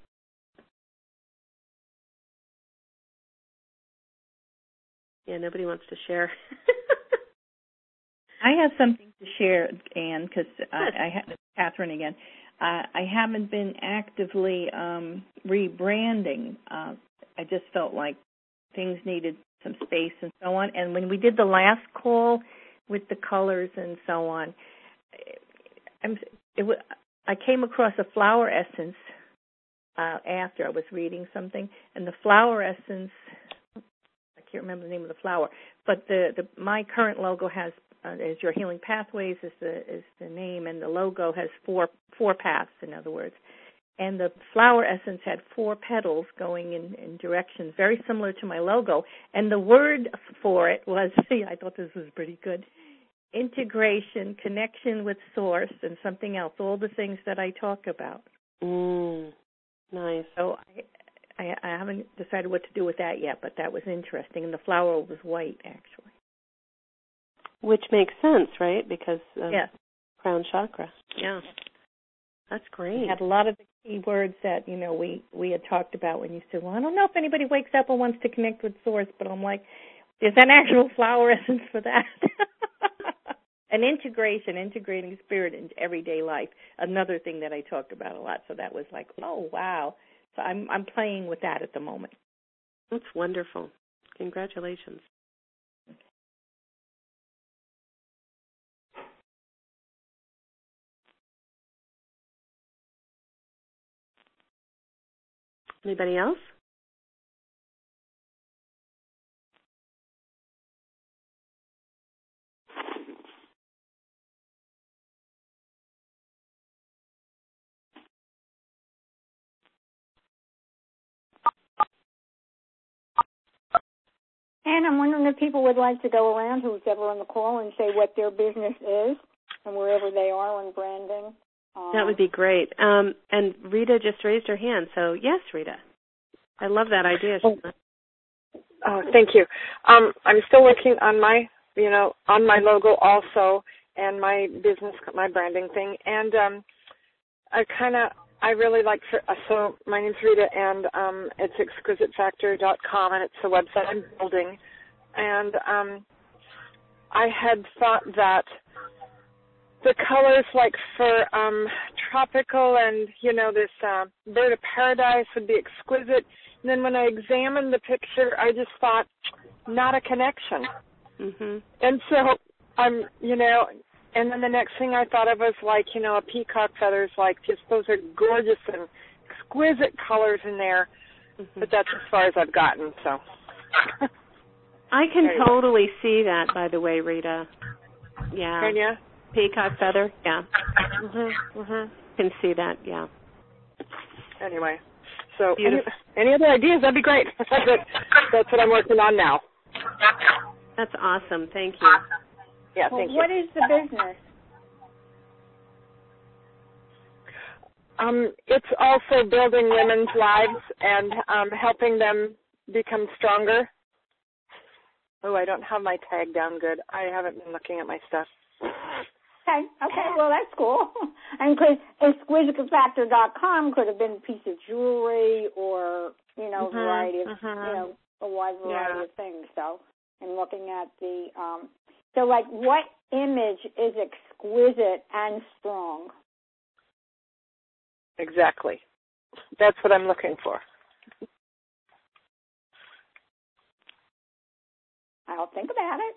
Yeah, nobody wants to share. I have something to share, Anne, because I, I have Catherine again. I, I haven't been actively um, rebranding. Uh, I just felt like things needed some space and so on. And when we did the last call with the colors and so on, I'm, it, I came across a flower essence uh, after I was reading something, and the flower essence, I can't remember the name of the flower, but the, the my current logo has uh, is Your Healing Pathways is the is the name, and the logo has four four paths, in other words. And the flower essence had four petals going in, in directions very similar to my logo. And the word for it was, see, I thought this was pretty good, integration, connection with source, and something else, all the things that I talk about. Mm, nice. So I, I, I haven't decided what to do with that yet, but that was interesting. And the flower was white, actually. Which makes sense, right? Because of yes. crown chakra. Yeah. That's great. We had a lot of the key words that, you know, we, we had talked about when you said, well, I don't know if anybody wakes up and wants to connect with source, but I'm like, there's an actual flower essence for that. An integration, integrating spirit into everyday life, another thing that I talked about a lot. So that was like, oh, wow. So I'm I'm playing with that at the moment. That's wonderful. Congratulations. Anybody else? And I'm wondering if people would like to go around, who's ever on the call, and say what their business is and wherever they are on branding. Um, That would be great. Um, and Rita just raised her hand, so yes, Rita. I love that idea. Oh, oh thank you. Um, I'm still working on my, you know, on my logo also and my business, my branding thing. And um, I kind of, I really like, for, so my name's Rita, and um, it's exquisite factor dot com, and it's the website I'm building. And um, I had thought that the colors, like for um, tropical and, you know, this uh, bird of paradise would be exquisite. And then when I examined the picture, I just thought, not a connection. Mm-hmm. And so I'm, you know, and then the next thing I thought of was like, you know, a peacock feathers, like just those are gorgeous and exquisite colors in there. Mm-hmm. But that's as far as I've gotten, so. I can totally see that, by the way, Rita. Yeah. Can you? Peacock feather, yeah. Mm-hmm, mm-hmm. Can see that, yeah. Anyway, so any, any other ideas? That'd be great. That's what I'm working on now. That's awesome. Thank you. Yeah, well, thank you. What is the business? Um, it's also building women's lives and um, helping them become stronger. Oh, I don't have my tag down good. I haven't been looking at my stuff. Okay, okay, well, that's cool. And because exquisite factor dot com could have been a piece of jewelry or, you know, mm-hmm, a variety of, mm-hmm. you know, a wide variety yeah. of things. So, and looking at the, um, so like what image is exquisite and strong? Exactly. That's what I'm looking for. I'll think about it.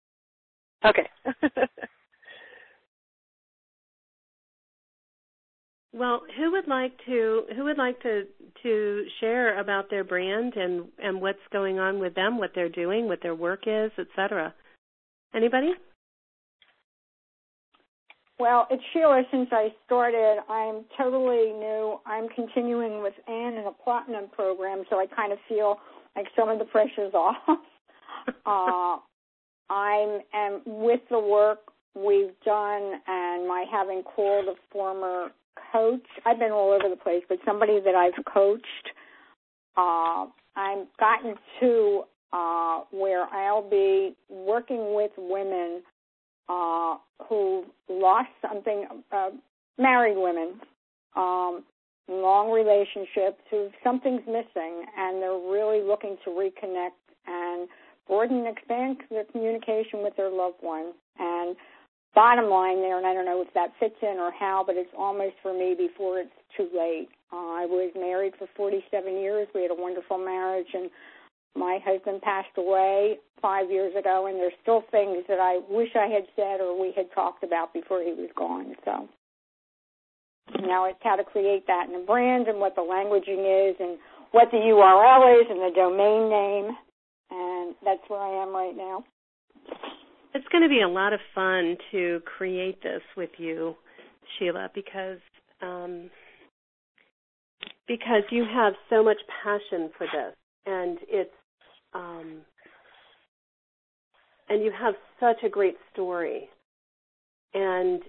Okay. Well, who would like to who would like to to share about their brand and and what's going on with them, what they're doing, what their work is, et cetera? Anybody? Well, it's Sheila. Since I started, I'm totally new. I'm continuing with Anne in a platinum program, so I kind of feel like some of the pressure's off. uh, I'm am with the work we've done and my having called a former coach. I've been all over the place, but somebody that I've coached, uh, I've gotten to uh, where I'll be working with women uh, who lost something, uh, married women, um, long relationships, who something's missing, and they're really looking to reconnect and broaden and expand their communication with their loved one. And bottom line there, and I don't know if that fits in or how, but it's almost for me before it's too late. Uh, I was married for forty-seven years. We had a wonderful marriage, and my husband passed away five years ago, and there's still things that I wish I had said or we had talked about before he was gone. So now it's how to create that in a brand and what the languaging is and what the U R L is and the domain name, and that's where I am right now. It's going to be a lot of fun to create this with you, Sheila, because um, because you have so much passion for this, and it's um, and you have such a great story, and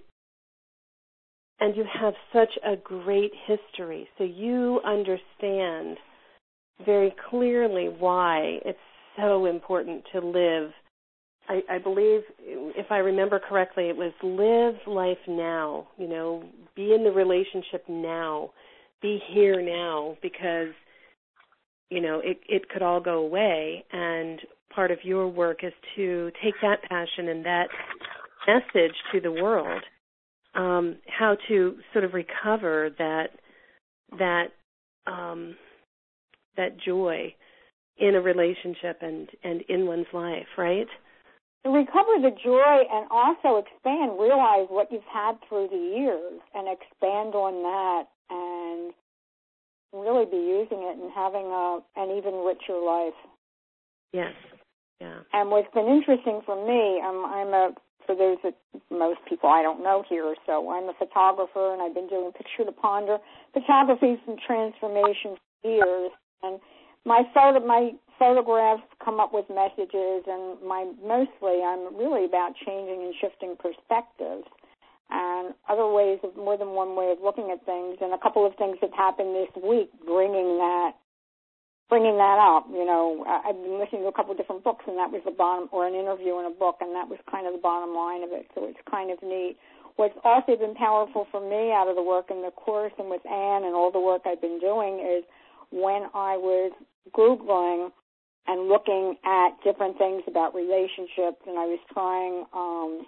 and you have such a great history, so you understand very clearly why it's so important to live. I, I believe, if I remember correctly, it was live life now, you know, be in the relationship now, be here now, because, you know, it, it could all go away, and part of your work is to take that passion and that message to the world, um, how to sort of recover that, that, um, that joy in a relationship and, and in one's life, right? To recover the joy and also expand, realize what you've had through the years and expand on that and really be using it and having a, an even richer life. Yes, yeah. And what's been interesting for me, I'm, I'm a, for those that most people I don't know here, so I'm a photographer and I've been doing picture to ponder photography and transformation for years. And my photo, my photographs come up with messages, and my mostly I'm really about changing and shifting perspectives and other ways of more than one way of looking at things. And a couple of things have happened this week, bringing that, bringing that up. You know, I've been listening to a couple of different books, and that was the bottom, or an interview in a book, and that was kind of the bottom line of it. So it's kind of neat. What's also been powerful for me out of the work in the course and with Anne and all the work I've been doing is when I was Googling and looking at different things about relationships, and I was trying um,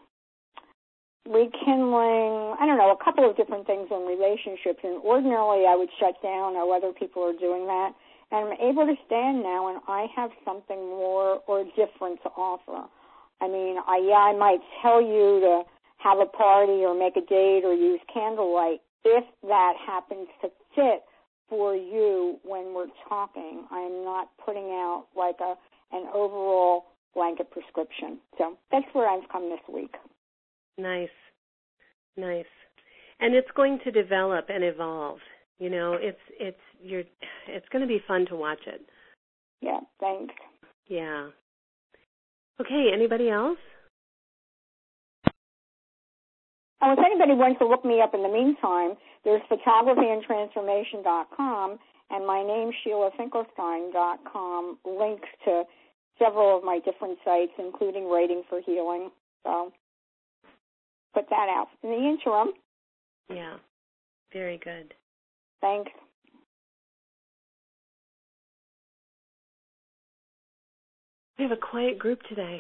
rekindling, I don't know, a couple of different things on relationships, and ordinarily I would shut down, or other people are doing that, and I'm able to stand now, and I have something more or different to offer. I mean, I, yeah, I might tell you to have a party or make a date or use candlelight if that happens to fit for you when we're talking. I'm not putting out like a an overall blanket prescription. So that's where I've come this week. Nice, nice, and it's going to develop and evolve. You know, it's it's you're it's going to be fun to watch it. Yeah, thanks. Yeah. Okay. Anybody else? Oh, if anybody wants to look me up in the meantime, there's photography and transformation dot com, and my name, Sheila Finkelstein dot com, links to several of my different sites, including Writing for Healing. So put that out in the interim. Yeah, very good. Thanks. We have a quiet group today.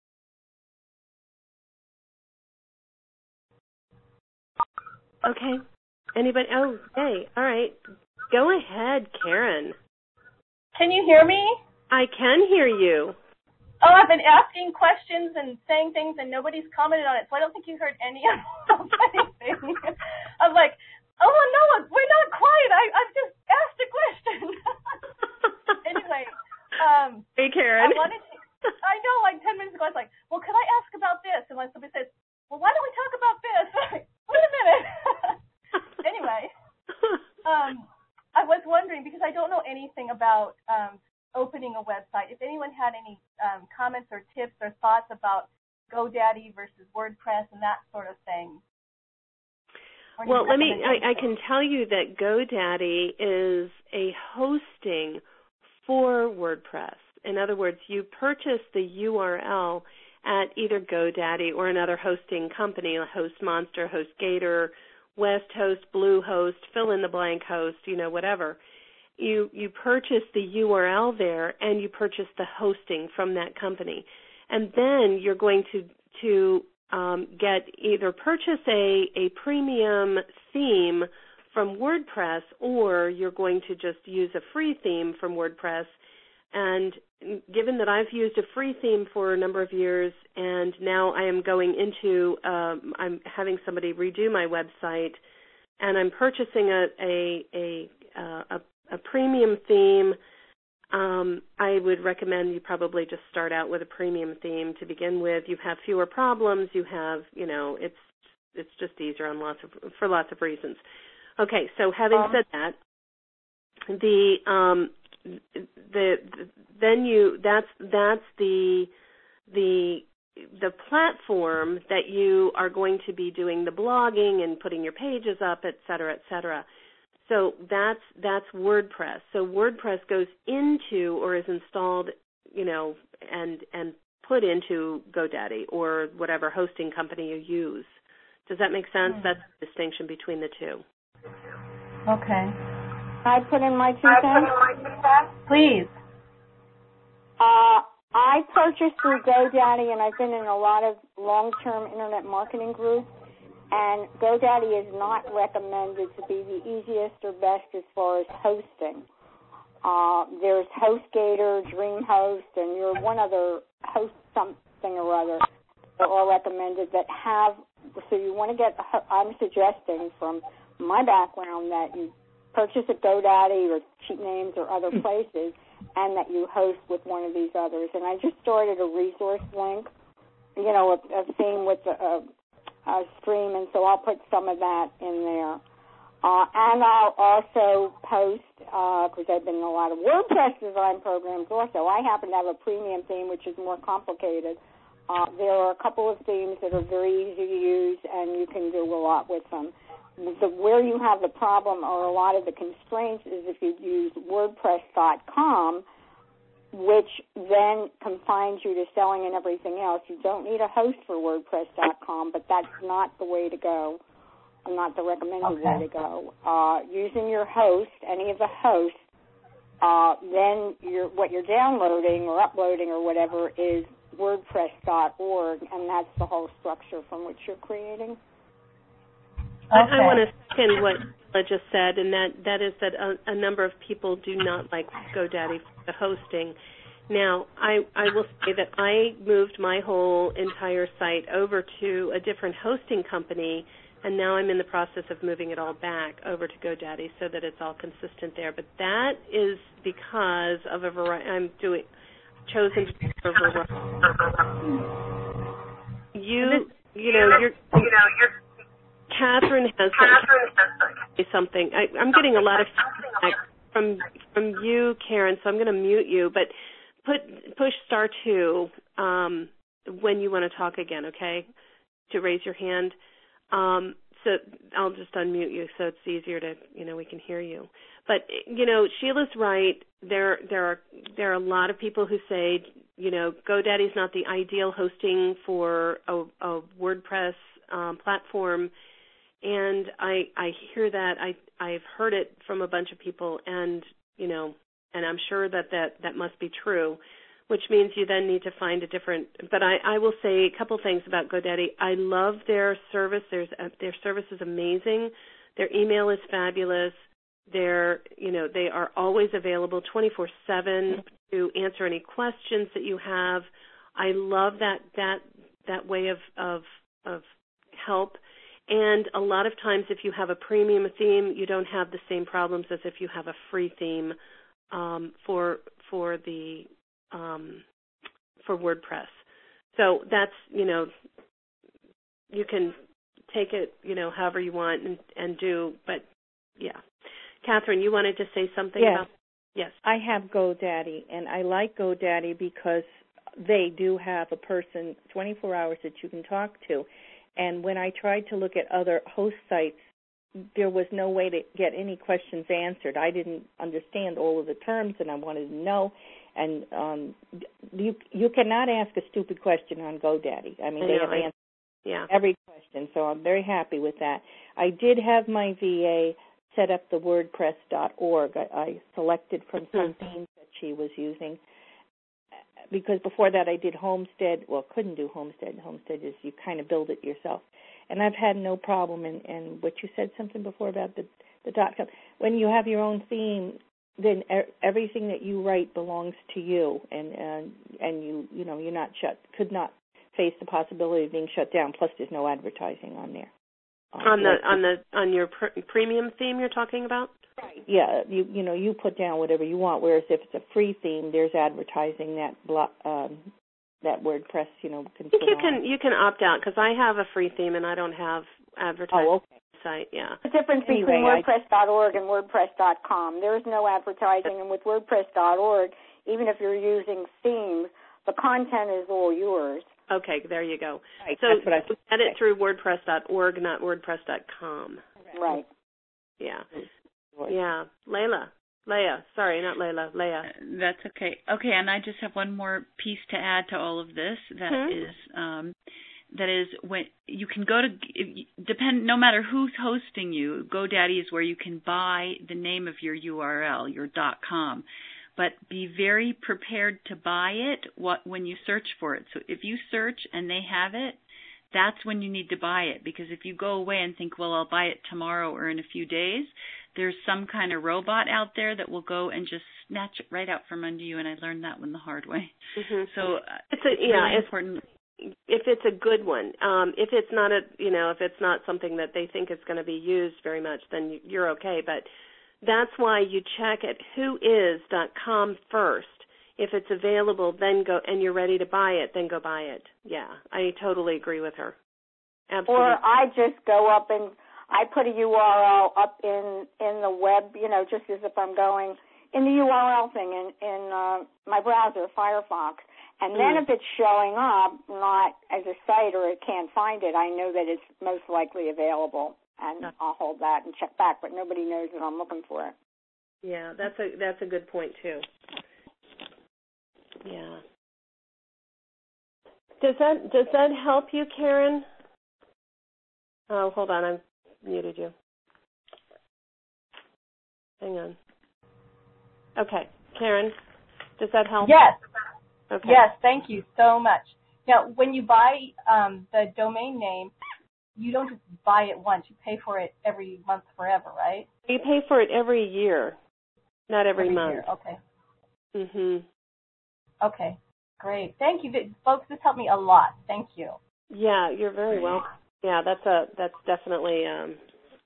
Okay. Anybody? Oh, hey. All right. Go ahead, Karen. Can you hear me? I can hear you. Oh, I've been asking questions and saying things, and nobody's commented on it, so I don't think you heard any of anything. I'm like, oh, no, we're not quiet. I, I've just asked a question. Anyway. Um, hey, Karen. I wanted to, I know, like ten minutes ago, I was like, well, could I ask about this? And when somebody says, well, why don't we talk about this? I'm like, wait a minute. Anyway, um, I was wondering, because I don't know anything about um, opening a website, if anyone had any um, comments or tips or thoughts about GoDaddy versus WordPress and that sort of thing. Well, let me, I, I can tell you that GoDaddy is a hosting for WordPress. In other words, you purchase the U R L at either GoDaddy or another hosting company, HostMonster, HostGator, WestHost, Bluehost, fill in the blank host, you know, whatever. You you purchase the U R L there, and you purchase the hosting from that company. And then you're going to, to um, get either purchase a, a premium theme from WordPress, or you're going to just use a free theme from WordPress And given that I've used a free theme for a number of years, and now I am going into, um, I'm having somebody redo my website, and I'm purchasing a a a, uh, a, a premium theme. Um, I would recommend you probably just start out with a premium theme to begin with. You have fewer problems. You have, you know, it's it's just easier on lots of for lots of reasons. Okay, so having um, said that, the um, the, the then you that's that's the the the platform that you are going to be doing the blogging and putting your pages up, et cetera, et cetera. So that's that's WordPress. So WordPress goes into or is installed, you know, and and put into GoDaddy or whatever hosting company you use. Does that make sense? Mm-hmm. That's the distinction between the two. Okay. I put in my two cents? Please. Uh, I purchased through GoDaddy, and I've been in a lot of long-term internet marketing groups, and GoDaddy is not recommended to be the easiest or best as far as hosting. Uh, there's HostGator, DreamHost, and you're one other host something or other that are recommended that have, so you want to get, I'm suggesting from my background that you purchase at GoDaddy or Cheap Names or other places, and that you host with one of these others. And I just started a resource link, you know, a, a thing with a, a, a stream, and so I'll put some of that in there. Uh, and I'll also post, because uh, I've been in a lot of WordPress design programs also. I happen to have a premium theme, which is more complicated. Uh, there are a couple of themes that are very easy to use, and you can do a lot with them. The, where you have the problem or a lot of the constraints is if you use WordPress dot com, which then confines you to selling and everything else. You don't need a host for WordPress dot com, but that's not the way to go, not the recommended okay. way to go. Uh, using your host, any of the hosts, uh, then you're, what you're downloading or uploading or whatever is WordPress dot org, and that's the whole structure from which you're creating. Okay. I, I want to second what I just said, and that, that is that a, a number of people do not like GoDaddy for the hosting. Now, I, I will say that I moved my whole entire site over to a different hosting company, and now I'm in the process of moving it all back over to GoDaddy so that it's all consistent there. But that is because of a variety. I'm doing chosen for variety. You, you know, you're. You know, you're Catherine has something. I, I'm getting a lot of feedback from from you, Karen, so I'm going to mute you. But put push star two um, when you want to talk again, okay, to raise your hand. Um, so I'll just unmute you so it's easier to, you know, we can hear you. But, you know, Sheila's right. There, there are there are a lot of people who say, you know, GoDaddy's not the ideal hosting for a, a WordPress um, platform. And I I hear that. I, I've heard it from a bunch of people, and, you know, and I'm sure that, that that must be true, which means you then need to find a different. But I, I will say a couple things about GoDaddy. I love their service. There's a, their service is amazing. Their email is fabulous. They're, you know, they are always available twenty-four seven to answer any questions that you have. I love that that that way of of, of help. And a lot of times if you have a premium theme, you don't have the same problems as if you have a free theme um, for for the um, for WordPress. So that's, you know, you can take it, you know, however you want and, and do, but yeah. Catherine, you wanted to say something yes. about Yes. I have GoDaddy, and I like GoDaddy because they do have a person twenty-four hours that you can talk to. And when I tried to look at other host sites, there was no way to get any questions answered. I didn't understand all of the terms, and I wanted to know. And um, you you cannot ask a stupid question on GoDaddy. I mean, I they know, have answered yeah. every question, so I'm very happy with that. I did have my V A set up the WordPress dot org. I, I selected from some mm-hmm. themes that she was using. Because before that I did Homestead. Well, couldn't do Homestead. Homestead is you kind of build it yourself. And I've had no problem. And, and what you said something before about the, the dot com. When you have your own theme, then e- everything that you write belongs to you, and and and you you know you're not shut could not face the possibility of being shut down. Plus, there's no advertising on there. Um, on the like, on the on your pr- premium theme you're talking about. Right. Yeah, you you know you put down whatever you want. Whereas if it's a free theme, there's advertising that blo- um, that WordPress you know can. I think put you on. can you can opt out because I have a free theme and I don't have advertising. Oh, okay. Site, yeah. The difference Anyway, between WordPress dot org and WordPress dot com. There is no advertising, and with WordPress dot org, even if you're using themes, the content is all yours. Okay, there you go. Right, so that's what I was get it through WordPress dot org, not WordPress dot com. Right. Yeah. Yeah. Layla. Leah. Sorry, not Layla. Leah. Uh, That's okay. Okay, and I just have one more piece to add to all of this. That hmm. is, um, that is when you can go to if, depend. No matter who's hosting you, GoDaddy is where you can buy the name of your U R L, your .com. But be very prepared to buy it what when you search for it. So if you search and they have it, that's when you need to buy it. Because if you go away and think, well, I'll buy it tomorrow or in a few days, there's some kind of robot out there that will go and just snatch it right out from under you. And I learned that one the hard way. Mm-hmm. So uh, it's, a, it's yeah, really it's, important. If it's a good one, um, if it's not a, you know, if it's not something that they think is going to be used very much, then you're okay. But that's why you check at who is dot com first. If it's available, then go, and you're ready to buy it, then go buy it. Yeah, I totally agree with her. Absolutely. Or I just go up and I put a U R L up in in the web, you know, just as if I'm going in the U R L thing in in uh, my browser, Firefox. And then mm. if it's showing up not as a site or it can't find it, I know that it's most likely available, and yeah. I'll hold that and check back. But nobody knows that I'm looking for it. Yeah, that's a that's a good point too. Yeah. Does that does that help you, Karen? Oh, hold on, I've muted you. Hang on. Okay, Karen, does that help? Yes. Okay. Yes, thank you so much. Now, when you buy um, the domain name, you don't just buy it once. You pay for it every month forever, right? You pay for it every year, not every, every month. Year. Okay. Mhm. Okay, great. Thank you. Folks, this helped me a lot. Thank you. Yeah, you're very welcome. Yeah, that's a that's definitely um,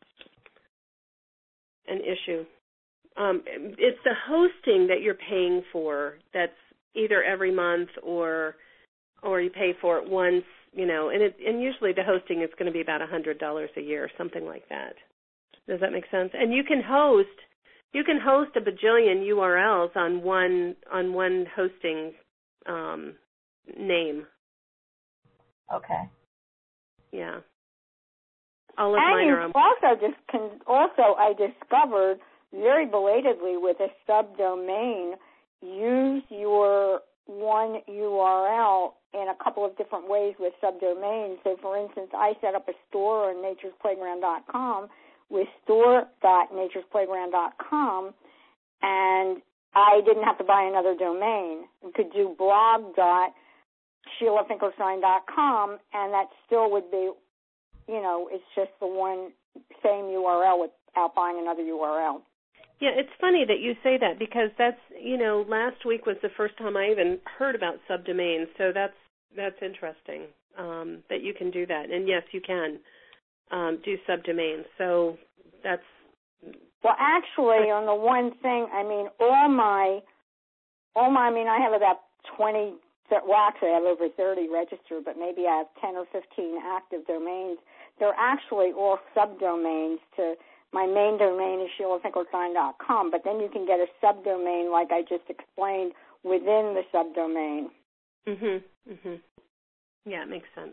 an issue. Um, it's the hosting that you're paying for that's either every month or or you pay for it once, you know, and it and usually the hosting is going to be about a hundred dollars a year, something like that. Does that make sense? And you can host you can host a bajillion U R Ls on one on one hosting um, name. Okay. Yeah. All of and mine you are on. also just can also I discovered very belatedly with a subdomain, use your one U R L in a couple of different ways with subdomains. So, for instance, I set up a store on natures playground dot com with store dot natures playground dot com, and I didn't have to buy another domain. You could do blog dot sheila finkelstein dot com, and that still would be, you know, it's just the one same U R L without buying another U R L. Yeah, it's funny that you say that because that's, you know, last week was the first time I even heard about subdomains, so that's that's interesting um, that you can do that. And yes, you can um, do subdomains. So that's well, actually, on the one thing, I mean, all my, all my, I mean, I have about twenty. Well, actually, I have over thirty registered, but maybe I have ten or fifteen active domains. They're actually all subdomains to. My main domain is sheila finkelstein dot com, but then you can get a subdomain, like I just explained, within the subdomain. Mhm. Mhm. Yeah, it makes sense.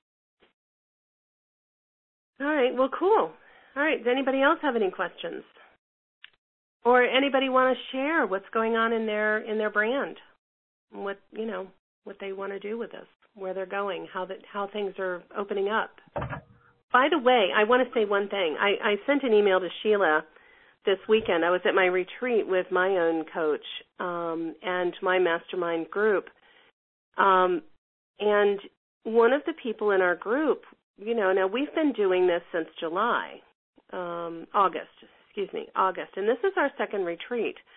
All right. Well, cool. All right. Does anybody else have any questions, or anybody want to share what's going on in their in their brand, what you know what they want to do with this, where they're going, how that how things are opening up? By the way, I want to say one thing. I, I sent an email to Sheila this weekend. I was at my retreat with my own coach um, and my mastermind group. Um, and one of the people in our group, you know, now we've been doing this since July, um, August, excuse me, August. And this is our second retreat.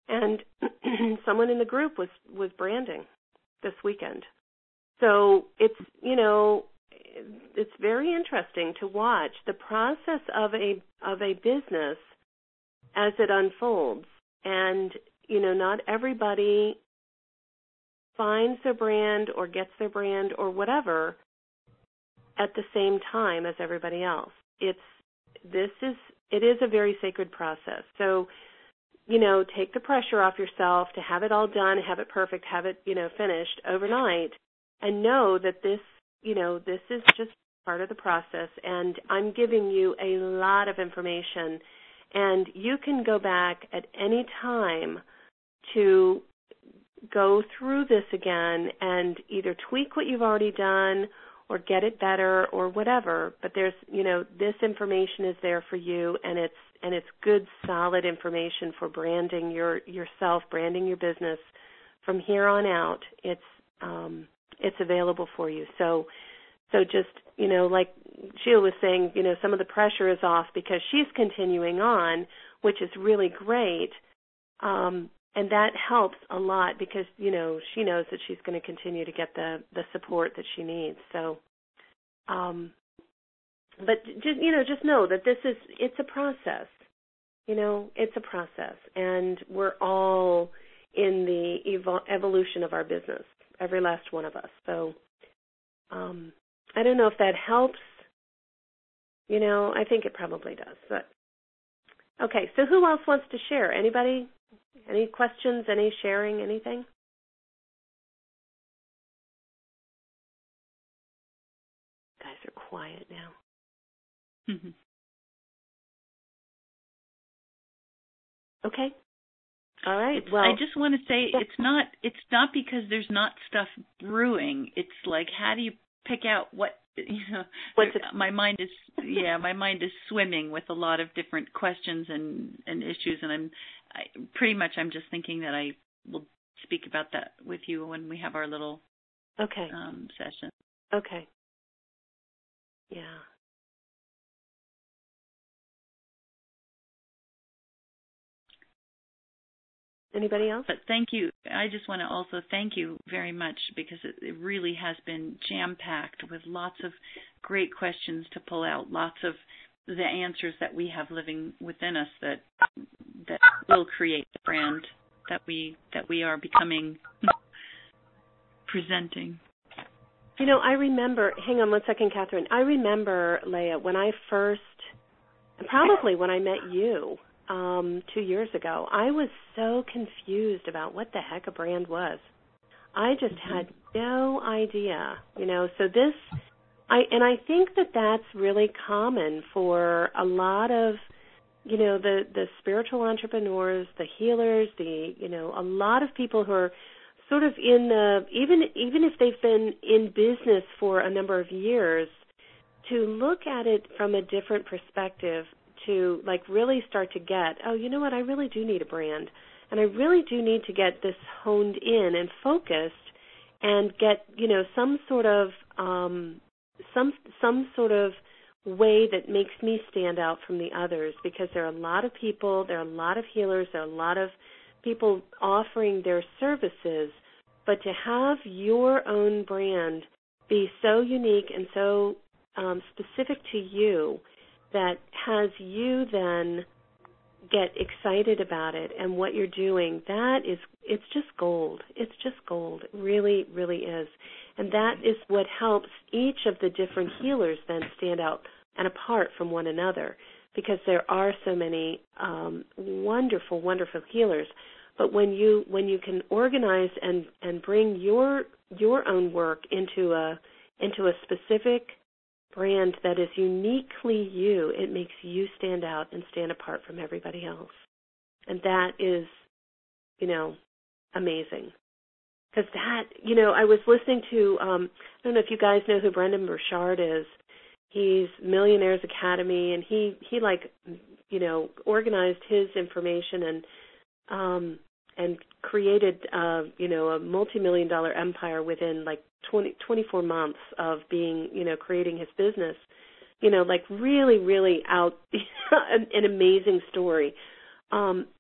And someone in the group was, was branding this weekend. So it's, you know, it's very interesting to watch the process of a of a business as it unfolds. And, you know, not everybody finds their brand or gets their brand or whatever at the same time as everybody else. It's this is it is a very sacred process. So, you know, take the pressure off yourself to have it all done, have it perfect, have it, you know, finished overnight, and know that this, you know, this is just part of the process. And I'm giving you a lot of information, and you can go back at any time to go through this again and either tweak what you've already done or get it better or whatever. But there's, you know, this information is there for you, and it's and it's good, solid information for branding your yourself, branding your business from here on out. It's um, it's available for you. So so just, you know, like Sheila was saying, you know, some of the pressure is off because she's continuing on, which is really great. Um, and that helps a lot because, you know, she knows that she's going to continue to get the, the support that she needs. So, um, but just, you know, just know that this is, it's a process. You know, it's a process. And we're all in the evo- evolution of our business, every last one of us. So, um, I don't know if that helps. You know, I think it probably does. But okay, so who else wants to share? Anybody? Any questions? Any sharing? Anything? Guys are quiet now. Mm-hmm. Okay. All right. It's, well, I just want to say yeah. it's not it's not because there's not stuff brewing. It's like, how do you pick out what, you know? What's it? My mind is yeah, my mind is swimming with a lot of different questions and, and issues, and I'm I, pretty much I'm just thinking that I will speak about that with you when we have our little okay um, session. Okay. Yeah. Anybody else? But thank you. I just want to also thank you very much because it, it really has been jam-packed with lots of great questions to pull out, lots of the answers that we have living within us that that will create the brand that we that we are becoming, presenting. You know, I remember, hang on one second, Catherine. I remember, Leah, when I first, probably when I met you, Um, two years ago, I was so confused about what the heck a brand was. I just had no idea, you know. So this, I and I think that that's really common for a lot of, you know, the the spiritual entrepreneurs, the healers, the, you know, a lot of people who are sort of in the, even even if they've been in business for a number of years, to look at it from a different perspective, to like really start to get, oh, you know what, I really do need a brand, and I really do need to get this honed in and focused, and get, you know, some sort of um, some some sort of way that makes me stand out from the others, because there are a lot of people, there are a lot of healers, there are a lot of people offering their services, but to have your own brand be so unique and so um, specific to you, that has you then get excited about it and what you're doing, that is, it's just gold. It's just gold. It really, really is. And that is what helps each of the different healers then stand out and apart from one another, because there are so many um, wonderful, wonderful healers. But when you when you can organize and, and bring your your own work into a into a specific brand that is uniquely you, it makes you stand out and stand apart from everybody else. And that is, you know, amazing. Because that, you know, I was listening to, um, I don't know if you guys know who Brendon Burchard is. He's Millionaires Academy, and he, he like, you know, organized his information and um, and created, uh, you know, a multi-million dollar empire within like twenty, twenty-four months of being, you know, creating his business, you know, like really, really out, an, an amazing story. Um,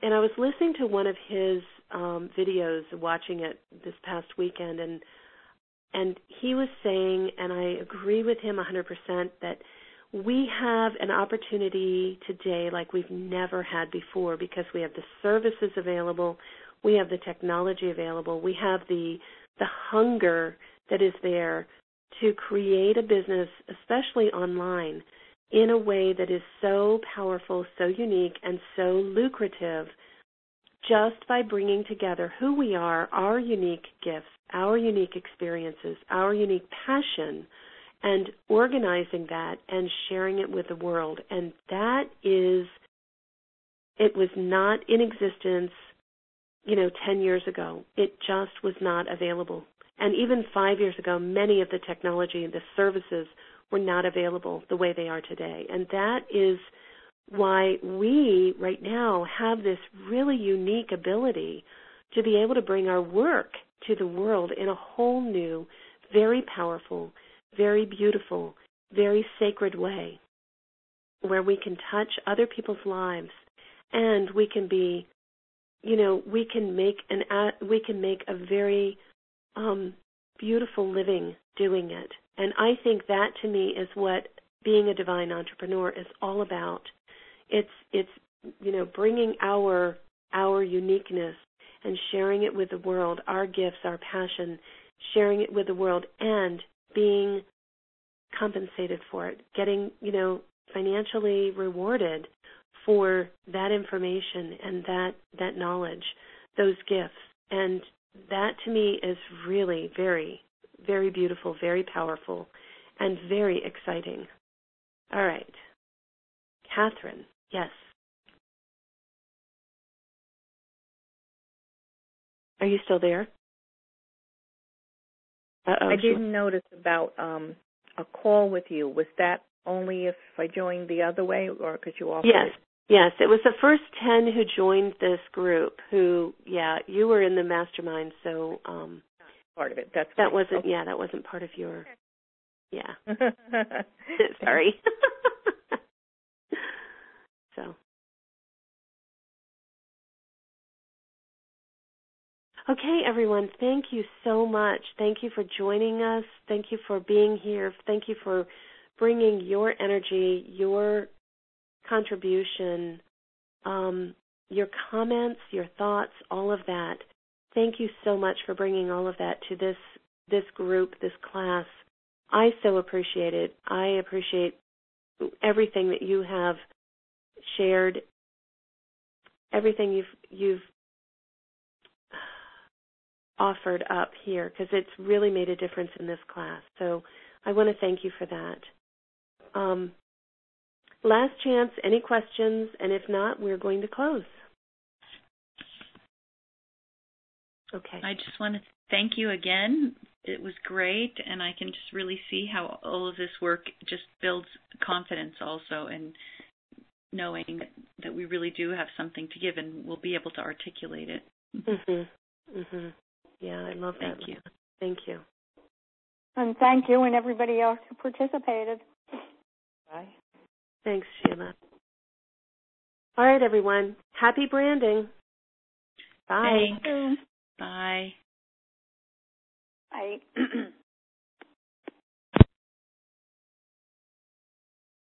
and I was listening to one of his um, videos, watching it this past weekend, and and he was saying, and I agree with him one hundred percent, that we have an opportunity today like we've never had before because we have the services available, we have the technology available, we have the the hunger that is there to create a business, especially online, in a way that is so powerful, so unique, and so lucrative, just by bringing together who we are, our unique gifts, our unique experiences, our unique passion, and organizing that and sharing it with the world. And that is, it was not in existence, you know, ten years ago. It just was not available. And even five years ago, many of the technology and the services were not available the way they are today. And that is why we right now have this really unique ability to be able to bring our work to the world in a whole new, very powerful, very beautiful, very sacred way, where we can touch other people's lives, and we can be, you know, we can make an we can make a very um, beautiful living doing it. And I think that, to me, is what being a divine entrepreneur is all about. It's it's you know, bringing our our uniqueness and sharing it with the world, our gifts, our passion, sharing it with the world, and being compensated for it, getting, you know, financially rewarded for that information and that, that knowledge, those gifts. And that, to me, is really very, very beautiful, very powerful, and very exciting. All right. Catherine, yes. Are you still there? Uh-oh. I didn't notice about um, a call with you. Was that only if I joined the other way, or could you offer Yes, it? yes. It was the first ten who joined this group who, yeah, you were in the mastermind, so um, part of it. That's that right. wasn't, okay. yeah, that wasn't part of your, yeah. Sorry. So. Okay, everyone, thank you so much. Thank you for joining us. Thank you for being here. Thank you for bringing your energy, your contribution, um, your comments, your thoughts, all of that. Thank you so much for bringing all of that to this this group, this class. I so appreciate it. I appreciate everything that you have shared, everything you've you've offered up here, because it's really made a difference in this class. So I want to thank you for that. Um, last chance, any questions? And if not, we're going to close. Okay. I just want to thank you again. It was great, and I can just really see how all of this work just builds confidence also, and knowing that we really do have something to give and we'll be able to articulate it. Mm-hmm. Mm-hmm. Yeah, I love that. Thank you. Thank you. And thank you and everybody else who participated. Bye. Thanks, Sheila. All right, everyone. Happy branding. Bye. Thanks. Bye. Bye.